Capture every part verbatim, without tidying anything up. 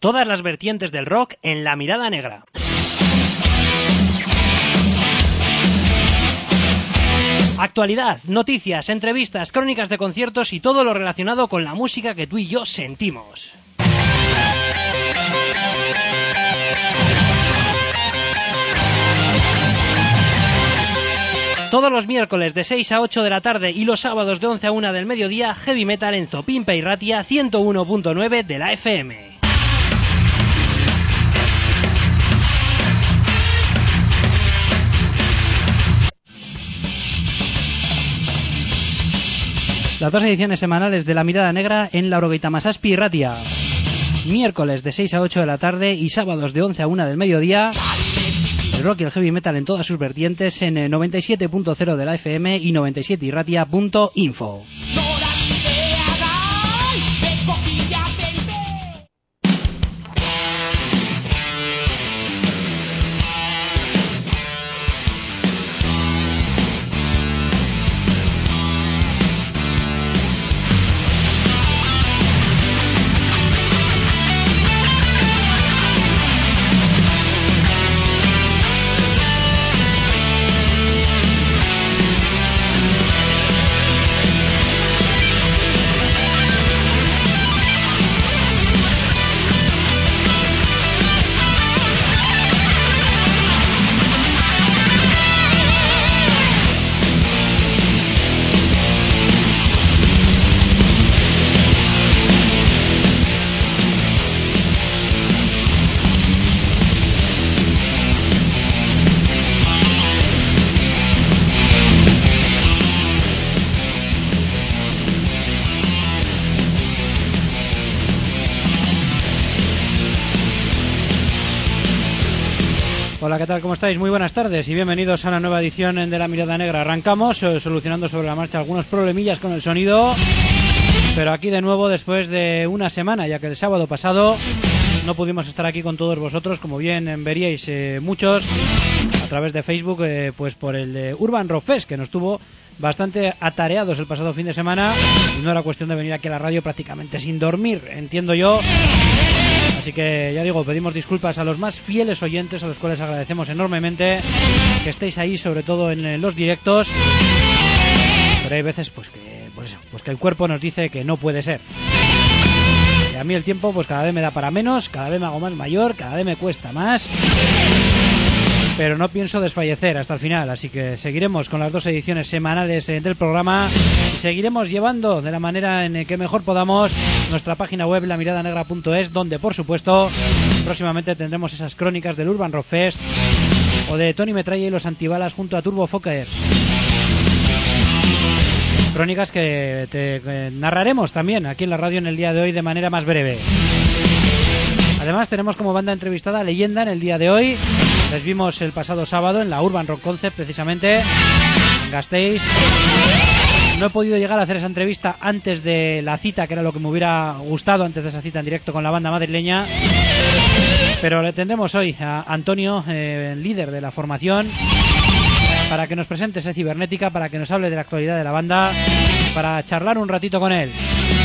Todas las vertientes del rock en La Mirada Negra. Actualidad, noticias, entrevistas, crónicas de conciertos y todo lo relacionado con la música que tú y yo sentimos. Todos los miércoles de seis a ocho de la tarde y los sábados de once a una del mediodía, Heavy Metal en Zopimpe y Ratia ciento uno punto nueve de la F M. Las dos ediciones semanales de La Mirada Negra en Laurogeita Masazpi y Ratia. Miércoles de seis a ocho de la tarde y sábados de once a una del mediodía. El rock y el heavy metal en todas sus vertientes en noventa y siete punto cero de la F M y noventa y siete y ratia punto info. Hola, ¿qué tal? ¿Cómo estáis? Muy buenas tardes y bienvenidos a una nueva edición de La Mirada Negra. Arrancamos eh, solucionando sobre la marcha algunos problemillas con el sonido, pero aquí de nuevo después de una semana, ya que el sábado pasado no pudimos estar aquí con todos vosotros, como bien veríais eh, muchos a través de Facebook, eh, pues por el eh, Urban Rock Fest, que nos tuvo bastante atareados el pasado fin de semana y no era cuestión de venir aquí a la radio prácticamente sin dormir, entiendo yo. Así que ya digo, pedimos disculpas a los más fieles oyentes, a los cuales agradecemos enormemente que estéis ahí, sobre todo en los directos. Pero hay veces pues que, pues eso, pues que el cuerpo nos dice que no puede ser. Y a mí el tiempo pues cada vez me da para menos, cada vez me hago más mayor, cada vez me cuesta más. Pero no pienso desfallecer hasta el final, así que seguiremos con las dos ediciones semanales del programa y seguiremos llevando de la manera en que mejor podamos nuestra página web la mirada negra punto es, donde por supuesto próximamente tendremos esas crónicas del Urban Rock Fest o de Tony Metralla y los Antibalas junto a Turbo Fockers. Crónicas que te que narraremos también aquí en la radio en el día de hoy de manera más breve. Además tenemos como banda entrevistada a Leyenda en el día de hoy. Les vimos el pasado sábado en la Urban Rock Concept, precisamente en Gasteiz. No he podido llegar a hacer esa entrevista antes de la cita, que era lo que me hubiera gustado, antes de esa cita en directo con la banda madrileña. Pero le tendremos hoy a Antonio, eh, líder de la formación, para que nos presente esa cibernética, para que nos hable de la actualidad de la banda, para charlar un ratito con él.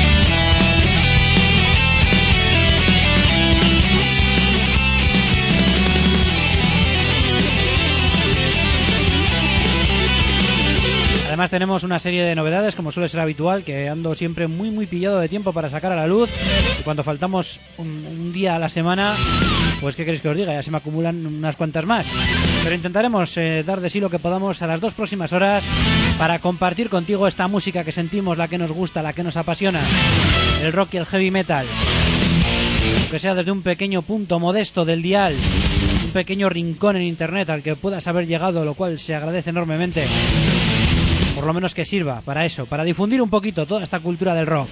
Además tenemos una serie de novedades, como suele ser habitual, que ando siempre muy muy pillado de tiempo para sacar a la luz. Y cuando faltamos un, un día a la semana, pues qué queréis que os diga, ya se me acumulan unas cuantas más. Pero intentaremos eh, dar de sí lo que podamos a las dos próximas horas para compartir contigo esta música que sentimos, la que nos gusta, la que nos apasiona, el rock y el heavy metal. Aunque sea desde un pequeño punto modesto del dial, un pequeño rincón en internet al que puedas haber llegado, lo cual se agradece enormemente. Por lo menos que sirva para eso, para difundir un poquito toda esta cultura del rock.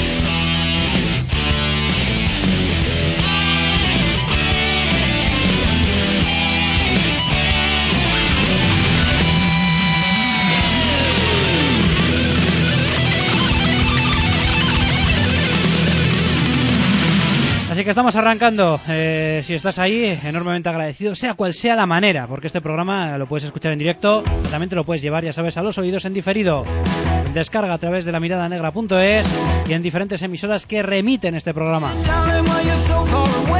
Así que estamos arrancando. Eh, si estás ahí, enormemente agradecido, sea cual sea la manera, porque este programa lo puedes escuchar en directo, también te lo puedes llevar, ya sabes, a los oídos en diferido. Descarga a través de la mirada negra punto es y en diferentes emisoras que remiten este programa.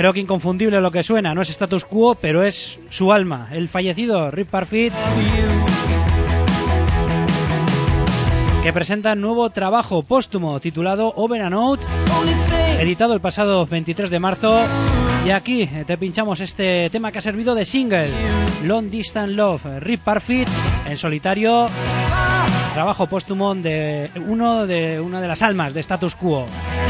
Creo que inconfundible lo que suena, no es Status Quo, pero es su alma, el fallecido Rick Parfitt, que presenta nuevo trabajo póstumo titulado Over and Out, editado el pasado veintitrés de marzo, y aquí te pinchamos este tema que ha servido de single, Long Distance Love, Rick Parfitt en solitario, trabajo póstumo de uno de una de las almas de Status Quo.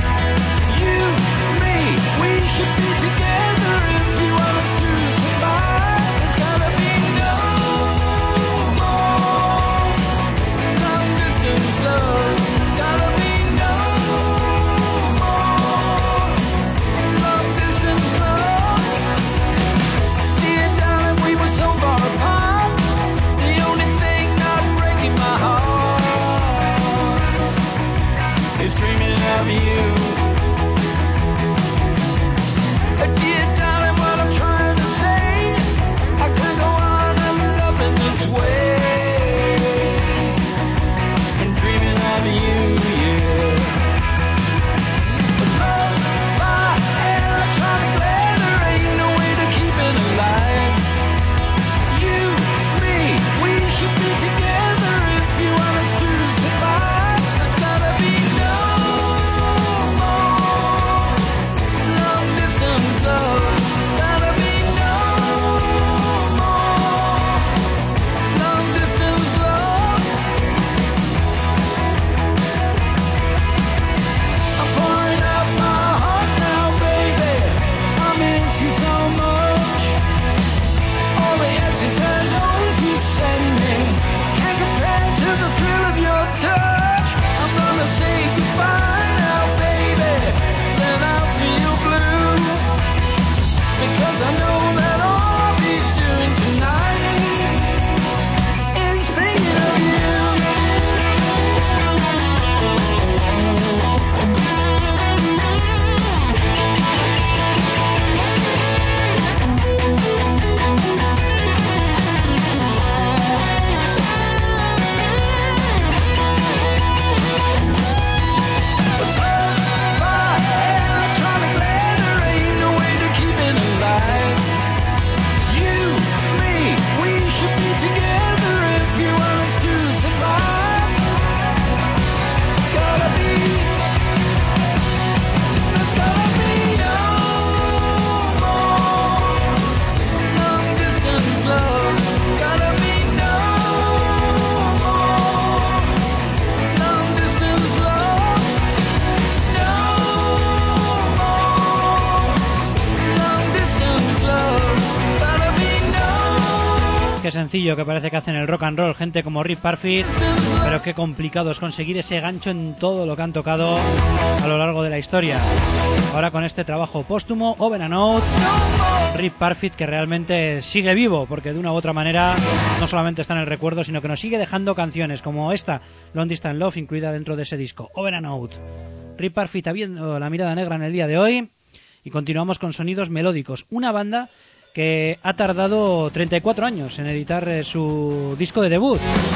Sencillo que parece que hacen el rock and roll gente como Rick Parfitt, pero qué complicado es conseguir ese gancho en todo lo que han tocado a lo largo de la historia. Ahora con este trabajo póstumo, Over and Out, Rick Parfitt, que realmente sigue vivo, porque de una u otra manera no solamente está en el recuerdo, sino que nos sigue dejando canciones como esta, Long Distance Love, incluida dentro de ese disco, Over and Out. Rick Parfitt habiendo la mirada negra en el día de hoy, y continuamos con sonidos melódicos. Una banda que ha tardado treinta y cuatro años en editar eh, su disco de debut.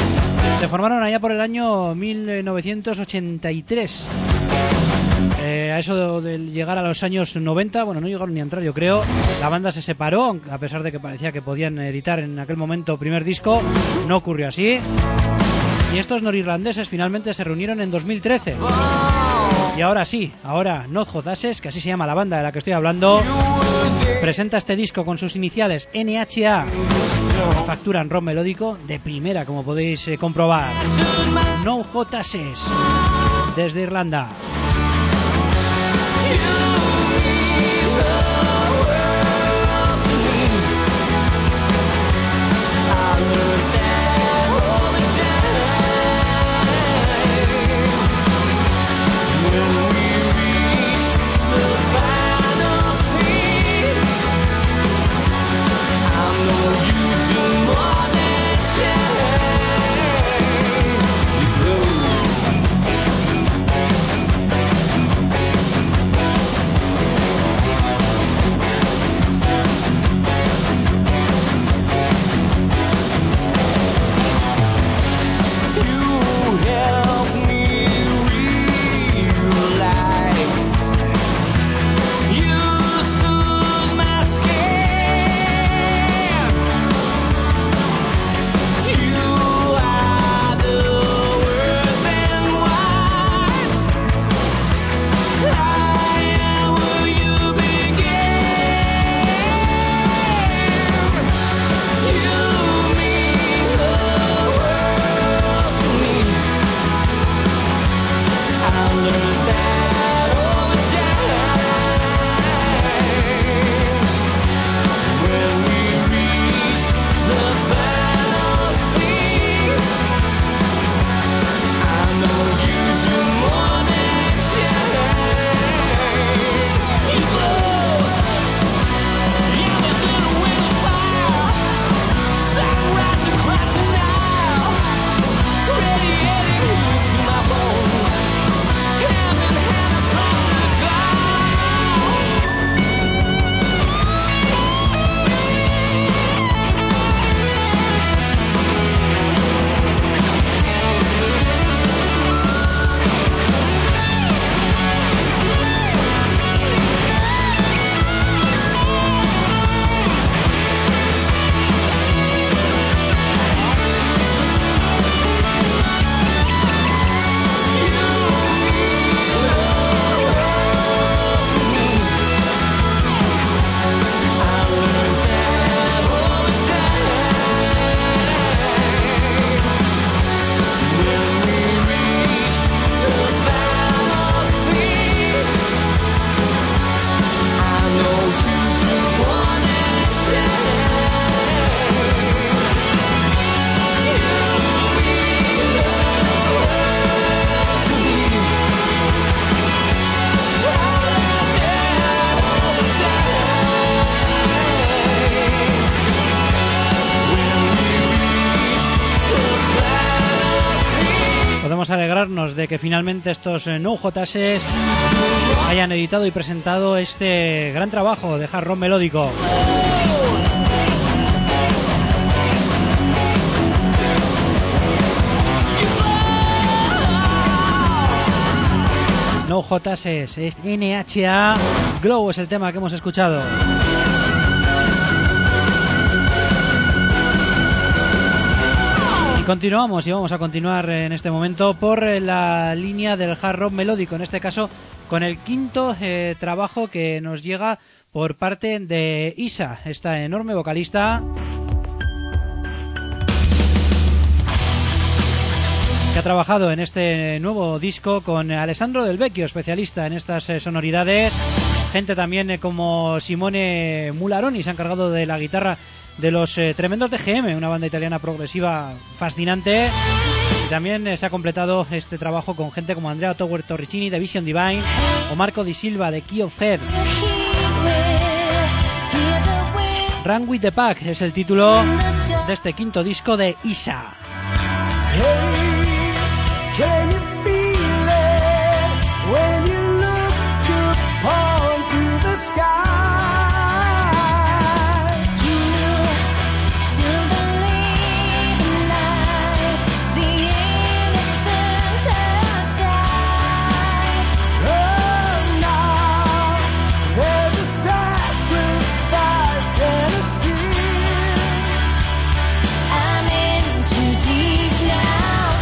Se formaron allá por el año mil novecientos ochenta y tres. Eh, a eso de, de llegar a los años noventa, bueno, no llegaron ni a entrar, yo creo. La banda se separó, a pesar de que parecía que podían editar en aquel momento primer disco. No ocurrió así. Y estos norirlandeses finalmente se reunieron en dos mil trece. Y ahora sí, ahora Not Hot Asses, que así se llama la banda de la que estoy hablando, presenta este disco con sus iniciales N H A. Facturan rock melódico de primera, como podéis eh, comprobar. No Hot Asses, desde Irlanda. alegrarnos de que finalmente estos eh, No J S hayan editado y presentado este gran trabajo de hard rock melódico. No J S, es N H A, Glow es el tema que hemos escuchado. Y continuamos y vamos a continuar en este momento por la línea del hard rock melódico, en este caso con el quinto eh, trabajo que nos llega por parte de Isa, esta enorme vocalista que ha trabajado en este nuevo disco con Alessandro Del Vecchio, especialista en estas eh, sonoridades. Gente también eh, como Simone Mularoni se ha encargado de la guitarra de los eh, tremendos de G M, una banda italiana progresiva fascinante. Y también eh, se ha completado este trabajo con gente como Andrea Tower Torricini de Vision Divine o Marco Di Silva de Key of Head. Run with the Pack es el título de este quinto disco de Isa. Can you feel it when you look up to the sky? Do you still believe in life? The innocence has died. Oh no, there's a sacrifice and a sin. I'm in too deep now.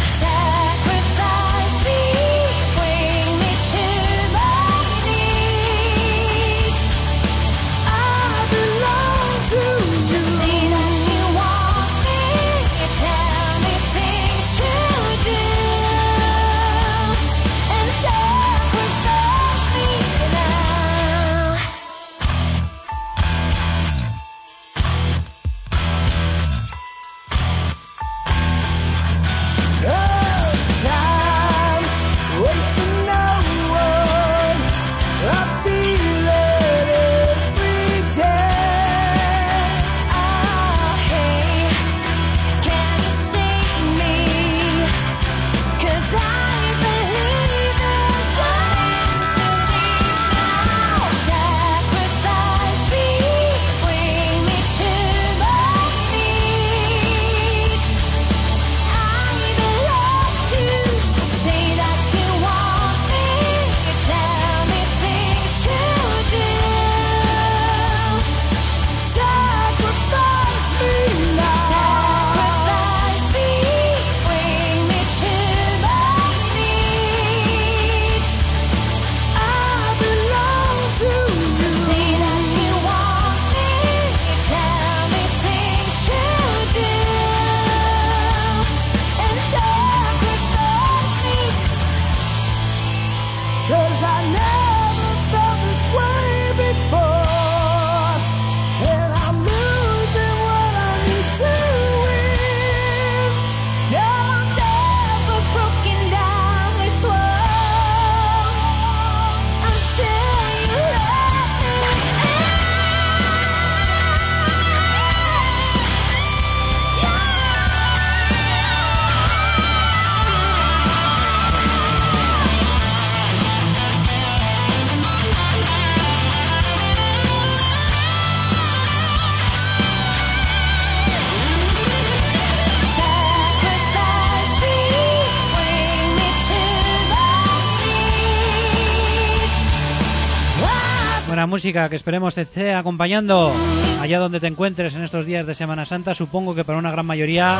Buena música que esperemos te esté acompañando allá donde te encuentres en estos días de Semana Santa. Supongo que para una gran mayoría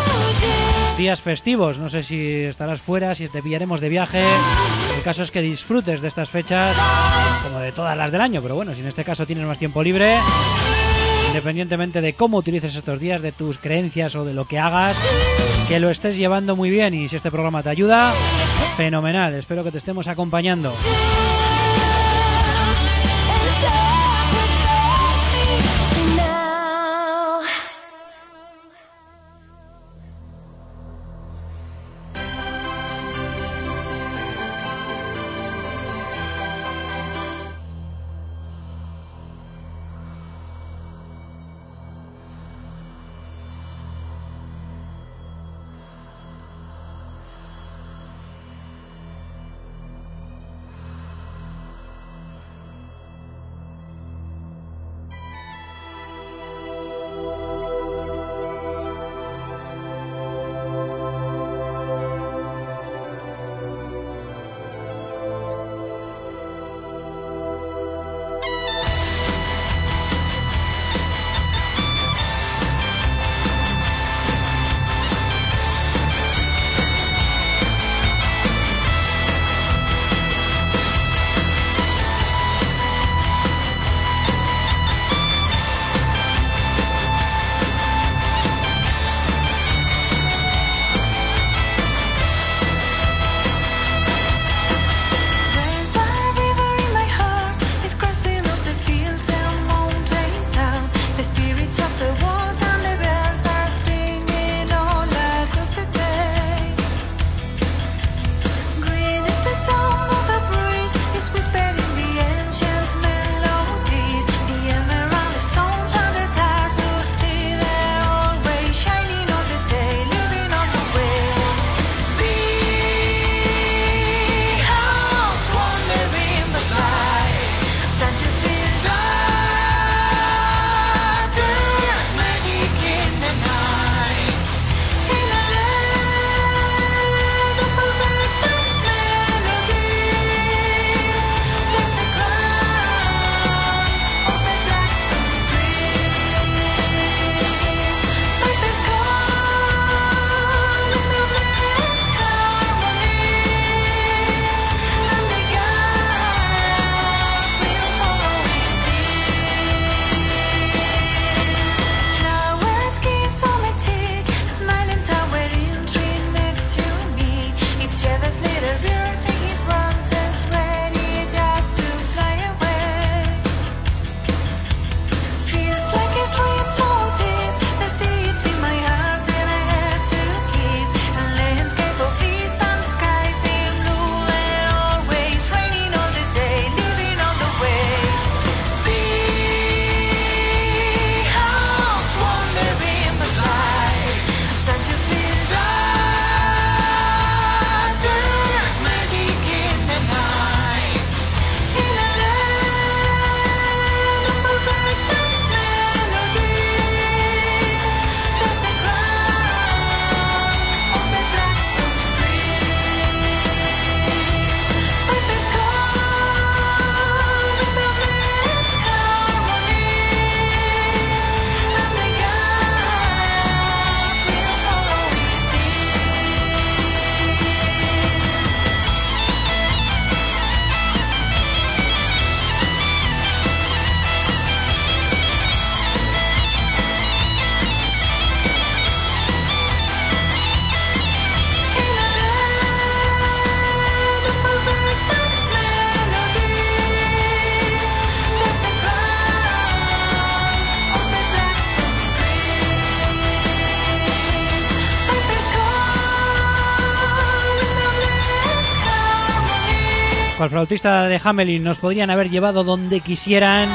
días festivos. No sé si estarás fuera, si te pillaremos de viaje. El caso es que disfrutes de estas fechas como de todas las del año, pero bueno, si en este caso tienes más tiempo libre, independientemente de cómo utilices estos días, de tus creencias o de lo que hagas, que lo estés llevando muy bien. Y si este programa te ayuda, fenomenal. Espero que te estemos acompañando. al flautista de Hamelin nos podrían haber llevado donde quisieran.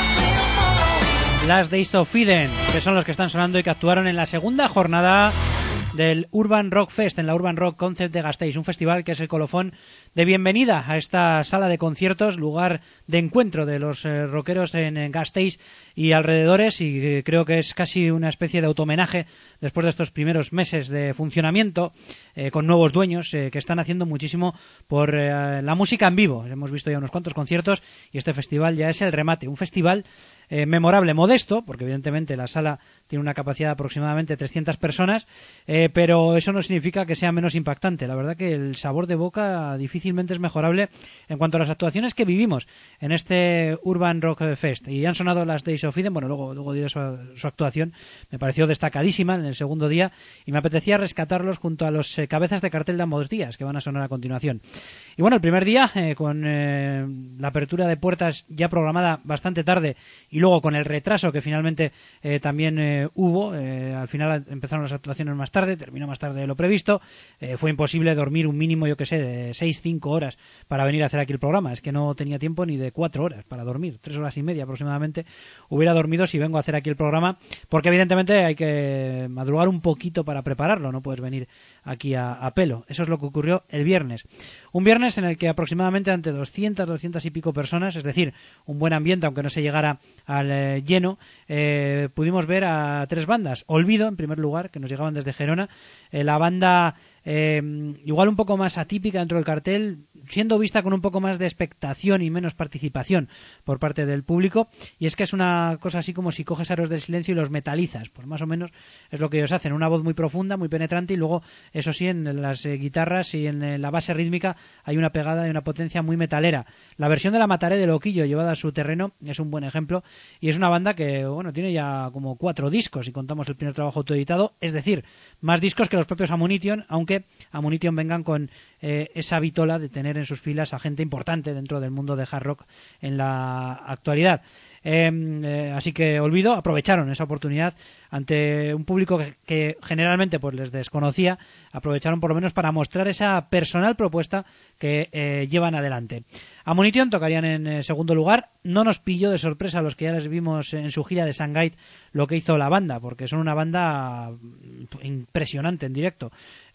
Last Days of Eden, que son los que están sonando y que actuaron en la segunda jornada del Urban Rock Fest, en la Urban Rock Concept de Gasteiz, un festival que es el colofón de bienvenida a esta sala de conciertos, lugar de encuentro de los eh, rockeros en, en Gasteiz y alrededores, y eh, creo que es casi una especie de automenaje después de estos primeros meses de funcionamiento eh, con nuevos dueños eh, que están haciendo muchísimo por eh, la música en vivo. Hemos visto ya unos cuantos conciertos y este festival ya es el remate, un festival Eh, memorable, modesto, porque evidentemente la sala tiene una capacidad de aproximadamente trescientas personas, eh, pero eso no significa que sea menos impactante. La verdad que el sabor de boca difícilmente es mejorable en cuanto a las actuaciones que vivimos en este Urban Rock Fest. Y han sonado las Days of Eden, bueno, luego, luego diré su, su actuación, me pareció destacadísima en el segundo día y me apetecía rescatarlos junto a los eh, cabezas de cartel de ambos días que van a sonar a continuación. Y bueno, el primer día, eh, con eh, la apertura de puertas ya programada bastante tarde y luego con el retraso que finalmente eh, también eh, hubo, eh, al final empezaron las actuaciones más tarde, terminó más tarde de lo previsto, eh, fue imposible dormir un mínimo, yo que sé, de seis cinco horas para venir a hacer aquí el programa, es que no tenía tiempo ni de cuatro horas para dormir, tres horas y media aproximadamente hubiera dormido si vengo a hacer aquí el programa, porque evidentemente hay que madrugar un poquito para prepararlo, no puedes venir aquí a, a pelo. Eso es lo que ocurrió el viernes. Un viernes en el que aproximadamente ante doscientas, doscientas y pico personas, es decir, un buen ambiente, aunque no se llegara al eh, lleno, eh, pudimos ver a tres bandas. Olvido, en primer lugar, que nos llegaban desde Gerona, eh, la banda eh, igual un poco más atípica dentro del cartel, siendo vista con un poco más de expectación y menos participación por parte del público, y es que es una cosa así como si coges Héroes del Silencio y los metalizas, pues más o menos es lo que ellos hacen, una voz muy profunda, muy penetrante, y luego, eso sí, en las eh, guitarras y en eh, la base rítmica hay una pegada y una potencia muy metalera. La versión de la Mataré de Loquillo llevada a su terreno es un buen ejemplo, y es una banda que, bueno, tiene ya como cuatro discos, si contamos el primer trabajo autoeditado, es decir, más discos que los propios Ammunition, aunque Ammunition vengan con eh, esa vitola de tener en sus filas a gente importante dentro del mundo de hard rock en la actualidad. Eh, eh, así que Olvido aprovecharon esa oportunidad ante un público que, que generalmente pues les desconocía, aprovecharon por lo menos para mostrar esa personal propuesta que eh, llevan adelante. Ammunition tocarían en eh, segundo lugar. No nos pilló de sorpresa a los que ya les vimos en su gira de Sungate lo que hizo la banda, porque son una banda impresionante en directo.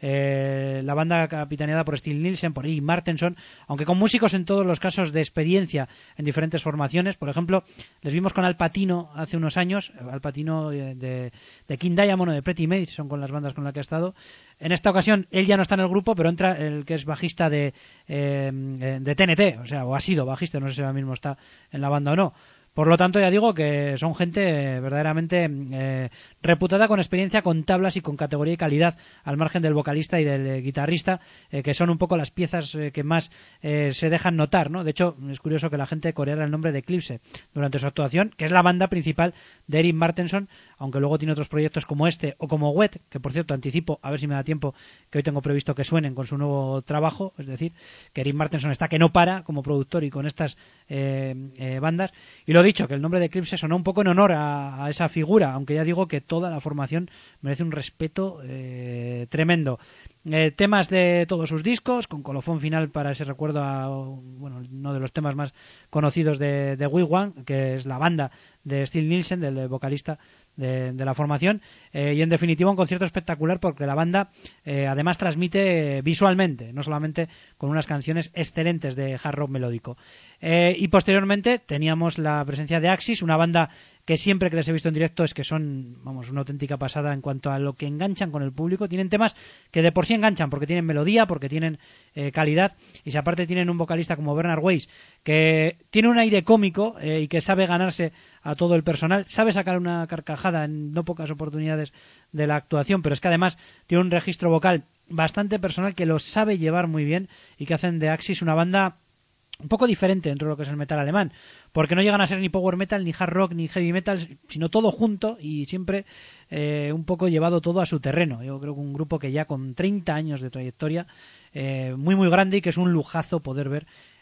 Eh, la banda capitaneada por Steve Nielsen, por Iggy Martenson, aunque con músicos en todos los casos de experiencia en diferentes formaciones. Por ejemplo, les vimos con Al Pacino hace unos años, Al Pacino de, de, de King Diamond o de Pretty Mates, son con las bandas con las que ha estado. En esta ocasión él ya no está en el grupo, pero entra el que es bajista de, eh, de T N T, o sea, o ha sido bajista, no sé si ahora mismo está en la banda o no. Por lo tanto, ya digo que son gente verdaderamente eh, reputada con experiencia, con tablas y con categoría y calidad, al margen del vocalista y del eh, guitarrista, eh, que son un poco las piezas eh, que más eh, se dejan notar, ¿no? De hecho, es curioso que la gente coreara el nombre de Eclipse durante su actuación, que es la banda principal de Erik Martenson, aunque luego tiene otros proyectos como este o como Wet, que por cierto anticipo, a ver si me da tiempo, que hoy tengo previsto que suenen con su nuevo trabajo, es decir, que Erik Martenson está que no para como productor y con estas eh, eh, bandas. Y lo dicho, que el nombre de Eclipse sonó un poco en honor a, a esa figura, aunque ya digo que toda la formación merece un respeto eh, tremendo. Eh, temas de todos sus discos, con colofón final para ese recuerdo a, bueno, uno de los temas más conocidos de, de Wigwam, que es la banda de Steve Nielsen, del vocalista de, de la formación, eh, y en definitiva un concierto espectacular porque la banda eh, además transmite visualmente, no solamente con unas canciones excelentes de hard rock melódico. Eh, y posteriormente teníamos la presencia de Axis, una banda que siempre que les he visto en directo es que son, vamos, una auténtica pasada en cuanto a lo que enganchan con el público. Tienen temas que de por sí enganchan porque tienen melodía, porque tienen eh, calidad, y si aparte tienen un vocalista como Bernard Weiss que tiene un aire cómico eh, y que sabe ganarse a todo el personal, sabe sacar una carcajada en no pocas oportunidades de la actuación, pero es que además tiene un registro vocal bastante personal que lo sabe llevar muy bien y que hacen de Axis una banda un poco diferente dentro de lo que es el metal alemán, porque no llegan a ser ni power metal, ni hard rock, ni heavy metal, sino todo junto y siempre eh, un poco llevado todo a su terreno. Yo creo que un grupo que ya con treinta años de trayectoria, eh, muy muy grande, y que es un lujazo poder ver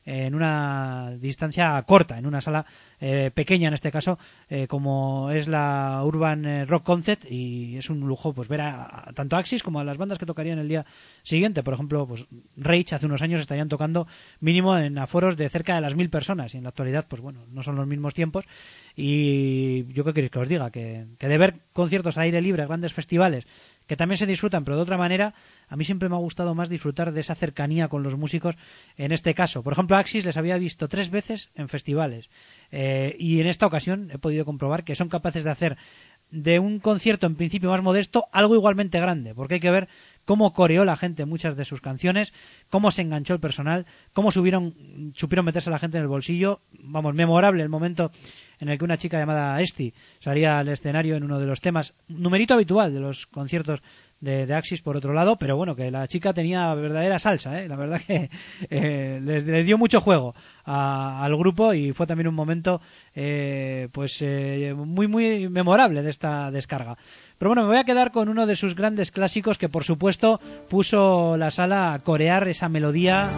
en una distancia corta, en una sala eh, pequeña en este caso, eh, como es la Urban Rock Concept, y es un lujo pues ver a, a tanto a Axis como a las bandas que tocarían el día siguiente. Por ejemplo, pues Rage hace unos años estarían tocando mínimo en aforos de cerca de las mil personas, y en la actualidad pues bueno, no son los mismos tiempos. Y yo qué queréis que os diga, que, que de ver conciertos al aire libre, grandes festivales que también se disfrutan, pero de otra manera, a mí siempre me ha gustado más disfrutar de esa cercanía con los músicos. En este caso, por ejemplo, Axis les había visto tres veces en festivales, eh, y en esta ocasión he podido comprobar que son capaces de hacer de un concierto en principio más modesto algo igualmente grande, porque hay que ver cómo coreó la gente muchas de sus canciones, cómo se enganchó el personal, cómo subieron, supieron meterse a la gente en el bolsillo. Vamos, memorable el momento en el que una chica llamada Esti salía al escenario en uno de los temas, numerito habitual de los conciertos de, de Axis, por otro lado, pero bueno, que la chica tenía verdadera salsa, ¿eh? La verdad que eh, les, les dio mucho juego a, al grupo, y fue también un momento eh, pues eh, muy muy memorable de esta descarga. Pero bueno, me voy a quedar con uno de sus grandes clásicos, que por supuesto puso la sala a corear esa melodía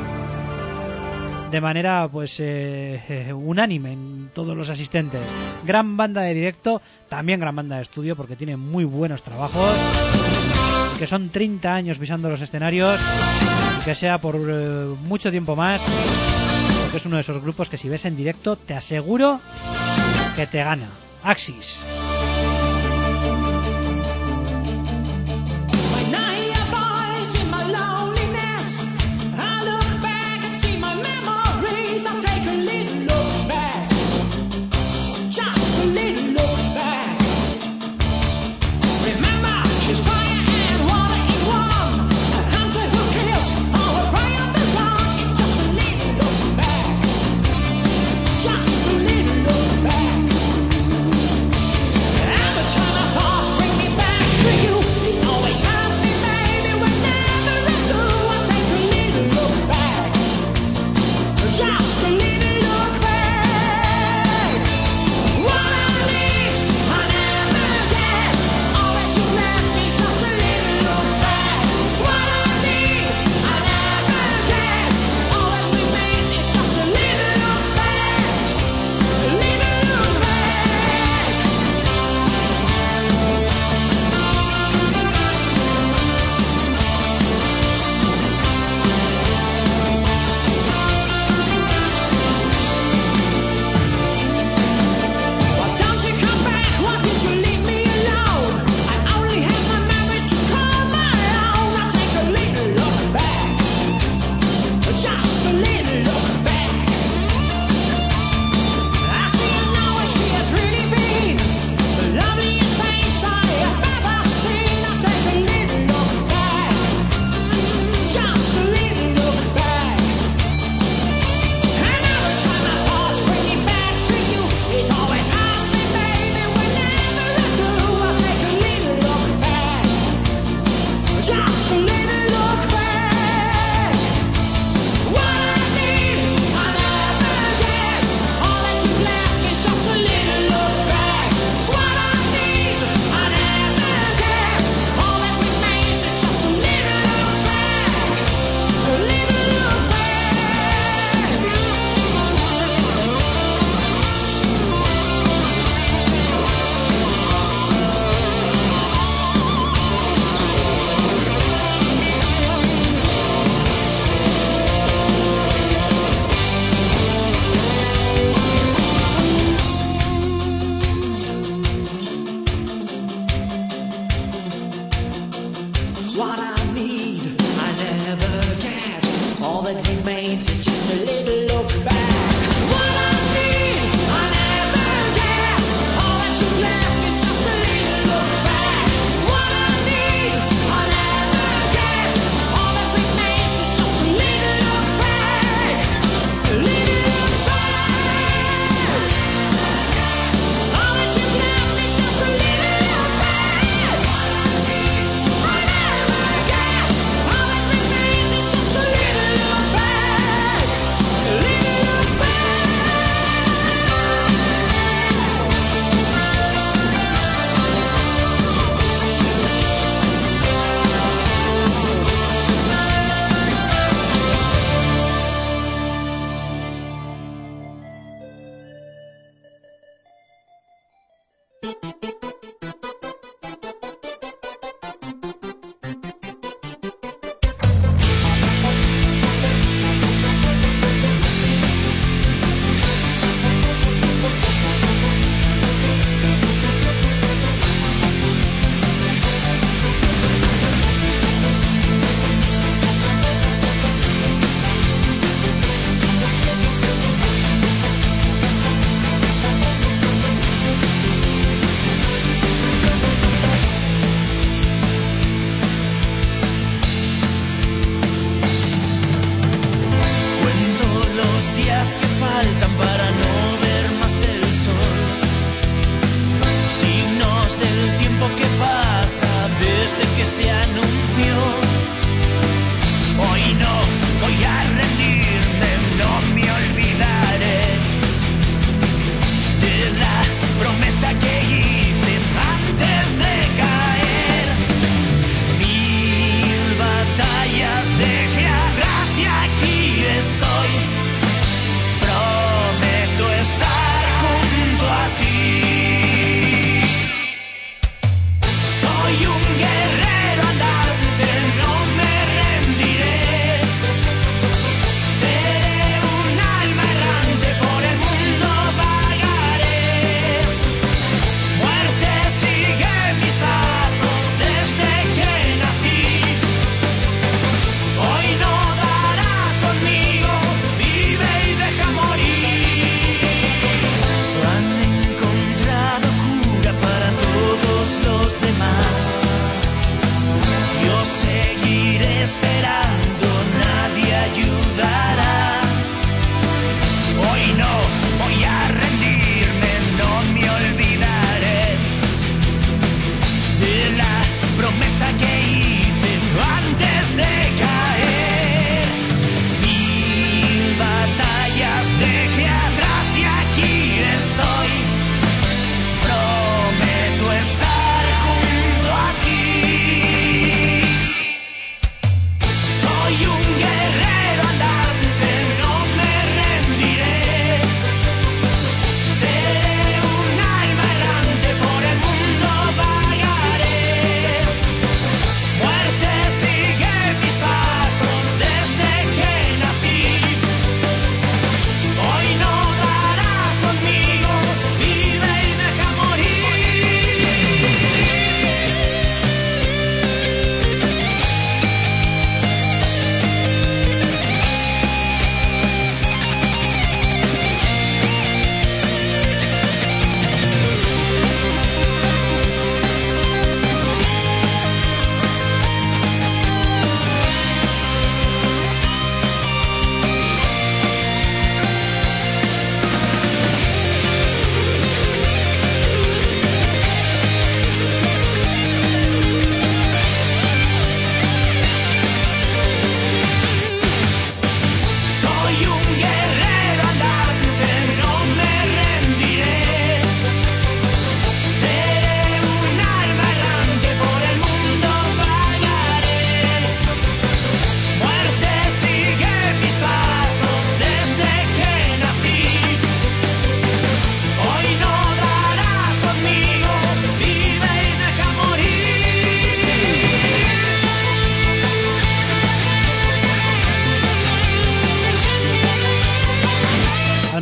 de manera pues eh, eh, unánime en todos los asistentes. Gran banda de directo, también gran banda de estudio, porque tiene muy buenos trabajos, que son treinta años pisando los escenarios, y que sea por eh, mucho tiempo más, porque es uno de esos grupos que si ves en directo te aseguro que te gana. Axis. Just a little look back.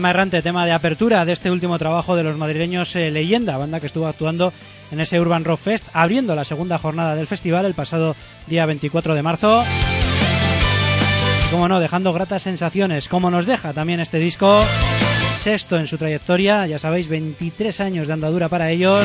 Alma Errante, tema de apertura de este último trabajo de los madrileños eh, Leyenda, banda que estuvo actuando en ese Urban Rock Fest, abriendo la segunda jornada del festival el pasado día veinticuatro de marzo. Como no, dejando gratas sensaciones, como nos deja también este disco, sexto en su trayectoria, ya sabéis, veintitrés años de andadura para ellos.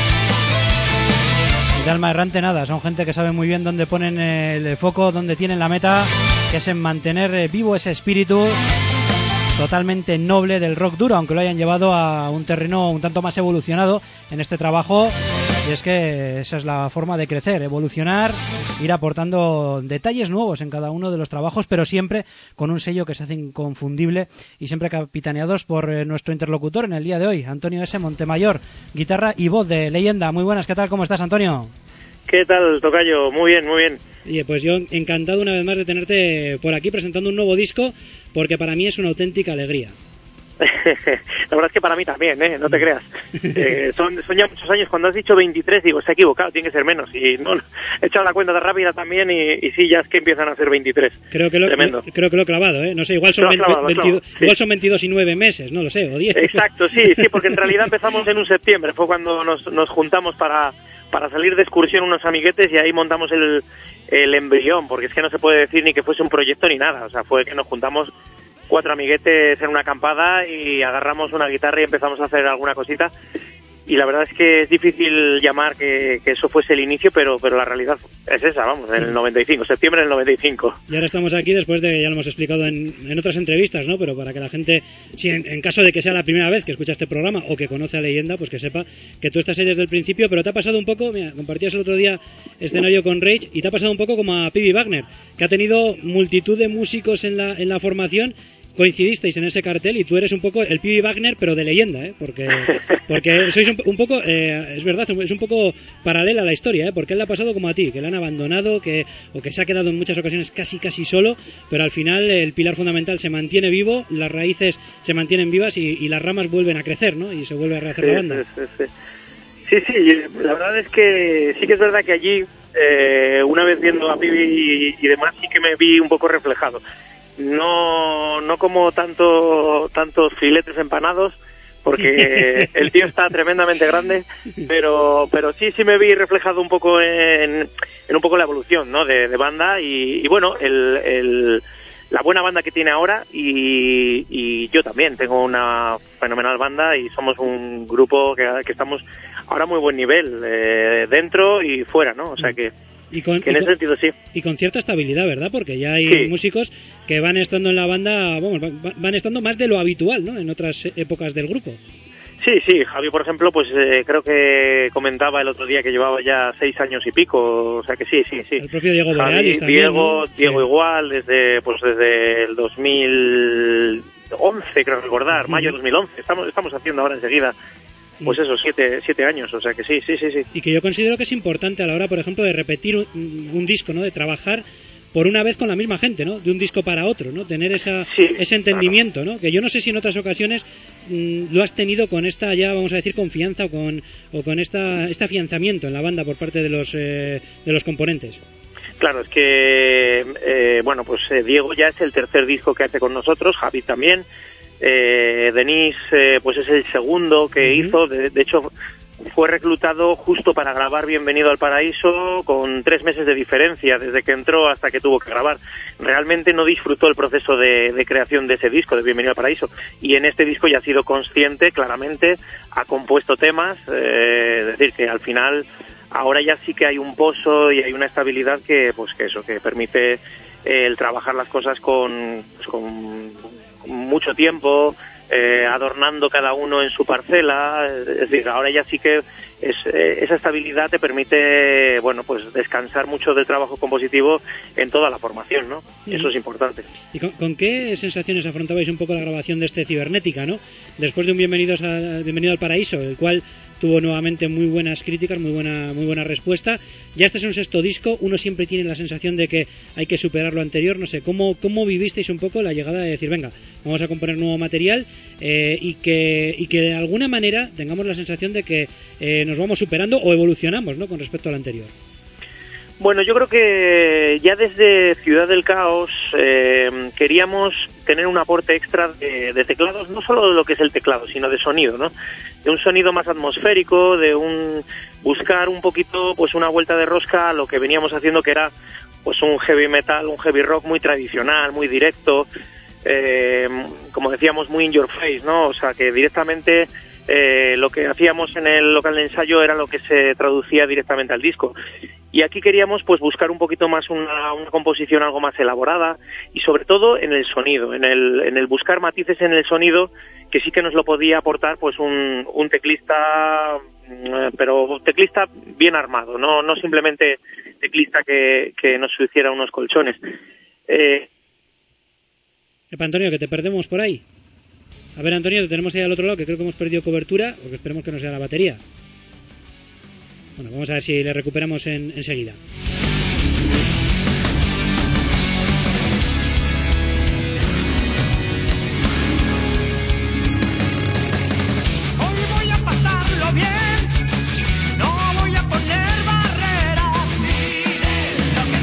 Y de Alma Errante nada, son gente que sabe muy bien dónde ponen el foco, dónde tienen la meta, que es en mantener vivo ese espíritu totalmente noble del rock duro, aunque lo hayan llevado a un terreno un tanto más evolucionado en este trabajo. Y es que esa es la forma de crecer, evolucionar, ir aportando detalles nuevos en cada uno de los trabajos, pero siempre con un sello que se hace inconfundible y siempre capitaneados por eh, nuestro interlocutor en el día de hoy, Antonio S. Montemayor, guitarra y voz de Leyenda. Muy buenas, ¿qué tal? ¿Cómo estás, Antonio? ¿Qué tal, tocayo? Muy bien, muy bien. Oye, pues yo encantado una vez más de tenerte por aquí presentando un nuevo disco, porque para mí es una auténtica alegría. La verdad es que para mí también, ¿eh? No te creas. Eh, son, son ya muchos años. Cuando has dicho veintitrés, digo, se ha equivocado, tiene que ser menos. Y no, he echado la cuenta de rápida también y, y sí, ya es que empiezan a ser veintitrés. Creo que lo, Tremendo. Creo que lo he clavado, ¿eh? No sé, igual son, Lo has clavado, veintidós, lo has clavado, sí. igual son veintidós y nueve meses, no lo sé, o diez. Exacto, sí, sí, porque en realidad empezamos en un septiembre. Fue cuando nos, nos juntamos para, para salir de excursión unos amiguetes y ahí montamos el, el embrión, porque es que no se puede decir ni que fuese un proyecto ni nada. O sea, fue que nos juntamos cuatro amiguetes en una acampada y agarramos una guitarra y empezamos a hacer alguna cosita. Y la verdad es que es difícil llamar que, que eso fuese el inicio, pero pero la realidad es esa, vamos, en el noventa y cinco, septiembre del noventa y cinco. Y ahora estamos aquí después de, ya lo hemos explicado en, en otras entrevistas, ¿no? Pero para que la gente, si en, en caso de que sea la primera vez que escucha este programa o que conoce a Leyenda, pues que sepa que tú estás ahí desde el principio, pero te ha pasado un poco, mira, compartías el otro día escenario con Rage y te ha pasado un poco como a P B Wagner, que ha tenido multitud de músicos en la, en la formación. Coincidisteis en ese cartel y tú eres un poco el P B Wagner, pero de Leyenda, ¿eh? Porque, porque sois un, un poco, eh, es verdad, es un poco paralela a la historia, ¿eh? Porque él le ha pasado como a ti, que le han abandonado, que o que se ha quedado en muchas ocasiones casi casi solo, pero al final el pilar fundamental se mantiene vivo, las raíces se mantienen vivas y, y las ramas vuelven a crecer, ¿no? Y se vuelve a rehacer sí, la banda. Sí, sí, sí. sí, sí, la verdad es que sí que es verdad que allí, eh, una vez viendo a P B y, y demás, sí que me vi un poco reflejado. No no como tanto tantos filetes empanados, porque el tío está tremendamente grande, pero pero sí sí me vi reflejado un poco en, en un poco la evolución, ¿no? de, de banda y, y bueno, el, el la buena banda que tiene ahora y, y yo también tengo una fenomenal banda y somos un grupo que, que estamos ahora a muy buen nivel, eh, dentro y fuera, ¿no? O sea que Y con, que en y ese con, sentido sí. Y con cierta estabilidad, ¿verdad? Porque ya hay sí. músicos que van estando en la banda, bueno, van estando más de lo habitual, ¿no? En otras épocas del grupo. Sí, sí, Javi, por ejemplo, pues eh, creo que comentaba el otro día que llevaba ya seis años y pico, o sea que sí, sí, sí. El propio Diego Javi, Borealis también, Diego, ¿no? Diego sí. igual, desde pues desde el dos mil once, creo recordar, uh-huh. mayo de dos mil once, estamos, estamos haciendo ahora enseguida. Pues eso, siete, siete años, o sea que sí, sí, sí, sí. Y que yo considero que es importante a la hora, por ejemplo, de repetir un, un disco, ¿no? De trabajar por una vez con la misma gente, ¿no? De un disco para otro, ¿no? Tener esa sí, ese entendimiento, claro. ¿no? Que yo no sé si en otras ocasiones mmm, lo has tenido con esta, ya vamos a decir, confianza o con o con esta este afianzamiento en la banda por parte de los eh, de los componentes. Claro, es que, eh, bueno, pues eh, Diego ya es el tercer disco que hace con nosotros, Javi también. Eh, Denis, eh, pues es el segundo que uh-huh. hizo, de, de hecho fue reclutado justo para grabar Bienvenido al Paraíso con tres meses de diferencia desde que entró hasta que tuvo que grabar. Realmente no disfrutó el proceso de, de creación de ese disco, de Bienvenido al Paraíso, y en este disco ya ha sido consciente, claramente, ha compuesto temas, eh, es decir, que al final ahora ya sí que hay un pozo y hay una estabilidad que, pues que eso, que permite eh, el trabajar las cosas con, pues, con mucho tiempo, eh, adornando cada uno en su parcela, es decir, ahora ya sí que es, eh, esa estabilidad te permite, bueno, pues descansar mucho del trabajo compositivo en toda la formación, ¿no? Sí. Eso es importante. ¿Y con, con qué sensaciones afrontabais un poco la grabación de este Cibernética, ¿no? Después de un Bienvenidos a, Bienvenido al Paraíso, el cual tuvo nuevamente muy buenas críticas, muy buena muy buena respuesta. Ya este es un sexto disco, uno siempre tiene la sensación de que hay que superar lo anterior. No sé, ¿cómo, cómo vivisteis un poco la llegada de decir, venga, vamos a componer nuevo material eh, y que y que de alguna manera tengamos la sensación de que eh, nos vamos superando o evolucionamos, ¿no?, con respecto al anterior? Bueno, yo creo que ya desde Ciudad del Caos eh, queríamos tener un aporte extra de, de teclados, no solo de lo que es el teclado, sino de sonido, ¿no? De un sonido más atmosférico, de un buscar un poquito, pues una vuelta de rosca a lo que veníamos haciendo, que era pues un heavy metal, un heavy rock muy tradicional, muy directo, eh, como decíamos, muy in your face, ¿no? O sea, que directamente eh, lo que hacíamos en el local de ensayo era lo que se traducía directamente al disco. Y aquí queríamos pues buscar un poquito más una, una composición algo más elaborada y sobre todo en el sonido, en el, en el buscar matices en el sonido que sí que nos lo podía aportar pues un, un teclista, pero teclista bien armado, no, no simplemente teclista que, que nos hiciera unos colchones. Eh... Epa, Antonio, que te perdemos por ahí. A ver, Antonio, te tenemos ahí al otro lado, que creo que hemos perdido cobertura, porque esperemos que no sea la batería. Bueno, vamos a ver si le recuperamos en, enseguida. Hoy voy a pasarlo bien, no voy a poner barreras. Mire lo que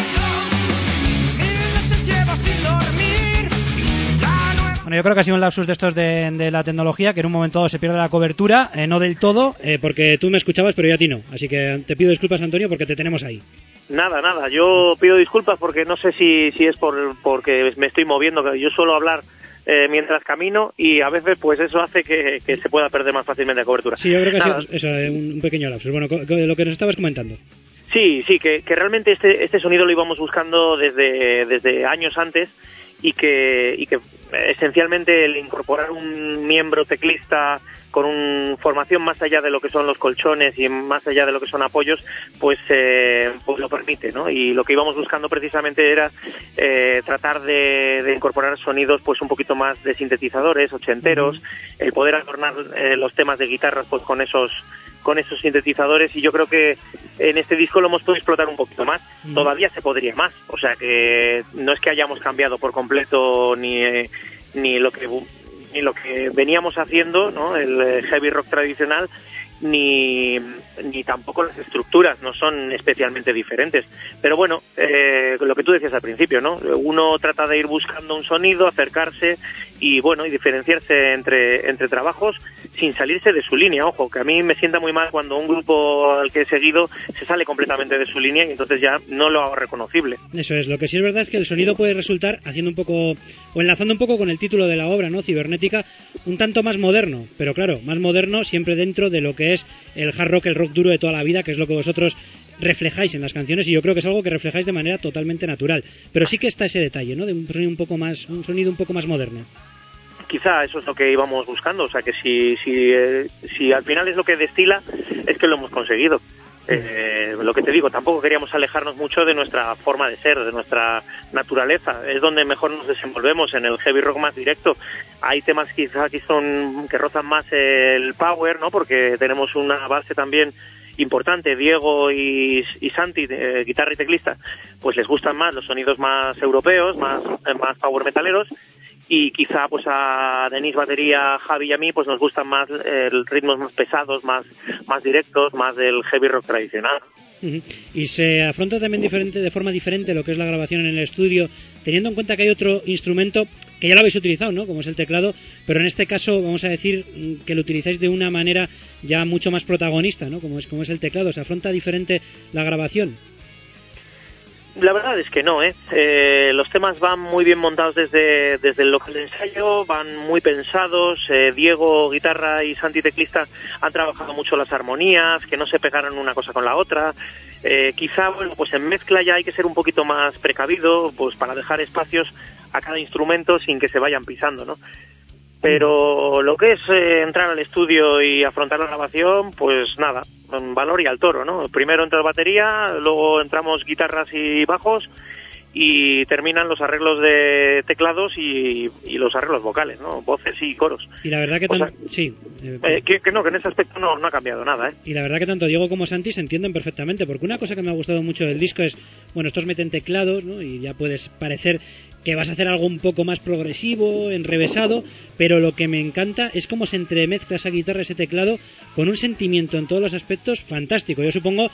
tengo, mil noches llevo sin dormir. La nueva... Bueno, yo creo que ha sido un lapsus de estos de, de la tecnología, que en un momento dado se pierde la cobertura, eh, no del todo, eh, porque tú me escuchabas, pero yo a ti no. Así que te pido disculpas, Antonio, porque te tenemos ahí. Nada, nada, yo pido disculpas porque no sé si, si es por porque me estoy moviendo, que yo suelo hablar eh, mientras camino y a veces pues eso hace que, que se pueda perder más fácilmente la cobertura. Sí, yo creo que nada. ha sido eso, eh, un, un pequeño lapsus. Bueno, co- co- lo que nos estabas comentando. Sí, sí, que, que realmente este, este sonido lo íbamos buscando desde, desde años antes y que, y que esencialmente el incorporar un miembro teclista con una formación más allá de lo que son los colchones y más allá de lo que son apoyos, pues, eh, pues lo permite, ¿no? Y lo que íbamos buscando precisamente era eh, tratar de, de incorporar sonidos pues un poquito más de sintetizadores ochenteros, el poder adornar eh, los temas de guitarras pues con esos con esos sintetizadores, y yo creo que en este disco lo hemos podido explotar un poquito más. Mm. Todavía se podría más, o sea que no es que hayamos cambiado por completo ni, eh, ni lo que ni lo que veníamos haciendo, ¿no? El heavy rock tradicional, ni, ni tampoco las estructuras no son especialmente diferentes. Pero bueno, eh, lo que tú decías al principio, ¿no? Uno trata de ir buscando un sonido, acercarse y bueno, y diferenciarse entre, entre trabajos sin salirse de su línea. Ojo, que a mí me sienta muy mal cuando un grupo al que he seguido se sale completamente de su línea y entonces ya no lo hago reconocible. Eso es, lo que sí es verdad es que el sonido puede resultar haciendo un poco, o enlazando un poco con el título de la obra, ¿no? Cibernética, un tanto más moderno, pero claro, más moderno siempre dentro de lo que es el hard rock, el rock duro de toda la vida, que es lo que vosotros reflejáis en las canciones, y yo creo que es algo que reflejáis de manera totalmente natural. Pero sí que está ese detalle, ¿no? De un sonido un poco más, un sonido un poco más moderno. Quizá eso es lo que íbamos buscando, o sea que si, si, eh, si al final es lo que destila, es que lo hemos conseguido. Eh, lo que te digo, tampoco queríamos alejarnos mucho de nuestra forma de ser, de nuestra naturaleza. Es donde mejor nos desenvolvemos, en el heavy rock más directo. Hay temas quizá que son que rozan más el power, ¿no? Porque tenemos una base también importante. Diego y, y Santi, eh, guitarra y teclista, pues les gustan más los sonidos más europeos, más, más power metaleros. Y quizá pues a Denis batería, Javi y a mí pues nos gustan más eh, ritmos más pesados, más más directos, más del heavy rock tradicional. Uh-huh. Y se afronta también diferente, de forma diferente lo que es la grabación en el estudio, teniendo en cuenta que hay otro instrumento que ya lo habéis utilizado, ¿no? Como es el teclado, pero en este caso vamos a decir que lo utilizáis de una manera ya mucho más protagonista, ¿no? Como es, como es el teclado. ¿Se afronta diferente la grabación? La verdad es que no, ¿eh? Eh, los temas van muy bien montados desde, desde el local de ensayo, van muy pensados. eh, Diego, guitarra, y Santi, teclista, han trabajado mucho las armonías, que no se pegaran una cosa con la otra. Eh, quizá, bueno, pues en mezcla ya hay que ser un poquito más precavido, pues para dejar espacios a cada instrumento sin que se vayan pisando, ¿no? Pero lo que es eh, entrar al estudio y afrontar la grabación, pues nada, valor y al toro, ¿no? Primero entra la batería, luego entramos guitarras y bajos y terminan los arreglos de teclados y, y los arreglos vocales, ¿no? Voces y coros. Y la verdad que tan... o sea, sí, eh, eh, que, que no, que en ese aspecto no, no ha cambiado nada, ¿eh? Y la verdad que tanto Diego como Santi se entienden perfectamente, porque una cosa que me ha gustado mucho del disco es, bueno, estos meten teclados, ¿no? Y ya puedes parecer que vas a hacer algo un poco más progresivo, enrevesado, pero lo que me encanta es cómo se entremezcla esa guitarra, ese teclado, con un sentimiento en todos los aspectos fantástico. Yo supongo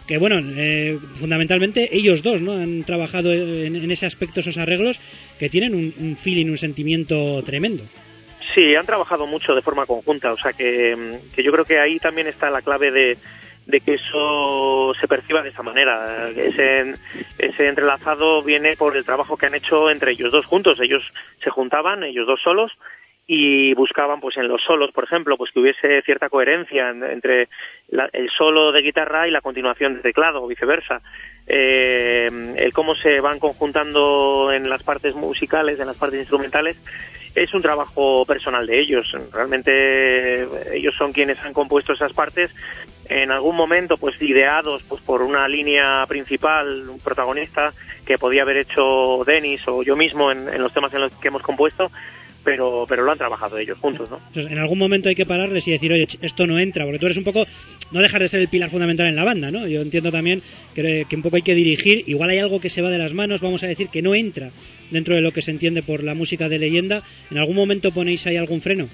que bueno, eh, fundamentalmente ellos dos, ¿no? Han trabajado en, en ese aspecto, esos arreglos, que tienen un, un feeling, un sentimiento tremendo. Sí, han trabajado mucho de forma conjunta, o sea que, que yo creo que ahí también está la clave de, de que eso se perciba de esa manera. Ese, ese entrelazado viene por el trabajo que han hecho entre ellos dos juntos. Ellos se juntaban, ellos dos solos, y buscaban pues en los solos, por ejemplo, pues que hubiese cierta coherencia en, entre la, el solo de guitarra y la continuación de teclado, o viceversa. Eh, el cómo se van conjuntando en las partes musicales, en las partes instrumentales, es un trabajo personal de ellos. Realmente ellos son quienes han compuesto esas partes, en algún momento pues ideados pues por una línea principal, un protagonista que podía haber hecho Denis o yo mismo en, en los temas en los que hemos compuesto, pero pero lo han trabajado ellos juntos, ¿no? Entonces, en algún momento hay que pararles y decir, oye, esto no entra, porque tú eres un poco, no dejas de ser el pilar fundamental en la banda, ¿no? Yo entiendo también que, que un poco hay que dirigir, igual hay algo que se va de las manos, vamos a decir, que no entra dentro de lo que se entiende por la música de leyenda. ¿En algún momento ponéis ahí algún freno?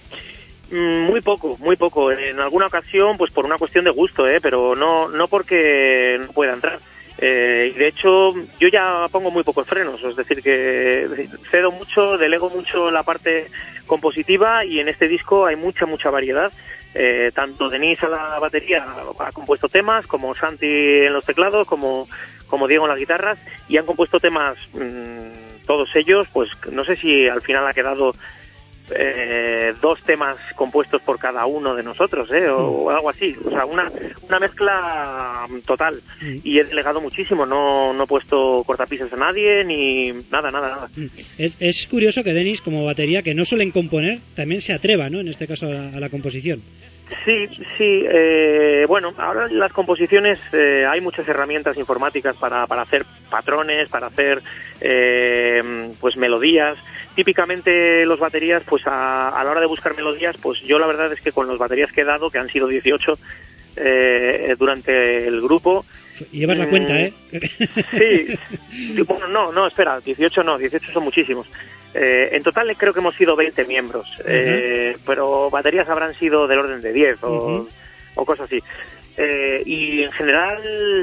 Muy poco, muy poco. En alguna ocasión, pues por una cuestión de gusto, ¿eh? Pero no no porque no pueda entrar. Eh, y de hecho, yo ya pongo muy pocos frenos, es decir, que cedo mucho, delego mucho la parte compositiva, y en este disco hay mucha, mucha variedad. Eh, tanto Denis a la batería ha compuesto temas, como Santi en los teclados, como, como Diego en las guitarras, y han compuesto temas mmm, todos ellos, pues no sé si al final ha quedado eh, dos temas compuestos por cada uno de nosotros, ¿eh? o, o algo así, o sea, una, una mezcla total, y he delegado muchísimo, no, no he puesto cortapisas a nadie, ni nada, nada, nada. Es, es curioso que Denis, como batería, que no suelen componer, también se atreva, ¿no?, en este caso a la, a la composición. Sí, sí, eh, bueno, ahora en las composiciones eh, hay muchas herramientas informáticas para, para hacer patrones, para hacer eh, pues melodías. Típicamente los baterías, pues a, a la hora de buscar melodías, pues yo la verdad es que con los baterías que he dado, que han sido dieciocho eh, durante el grupo... Y llevas la cuenta, ¿eh? Sí, bueno, no, no, espera, dieciocho no, dieciocho son muchísimos. Eh, en total creo que hemos sido veinte miembros, uh-huh. eh, pero baterías habrán sido del orden de diez o, uh-huh. o cosas así. Eh, y en general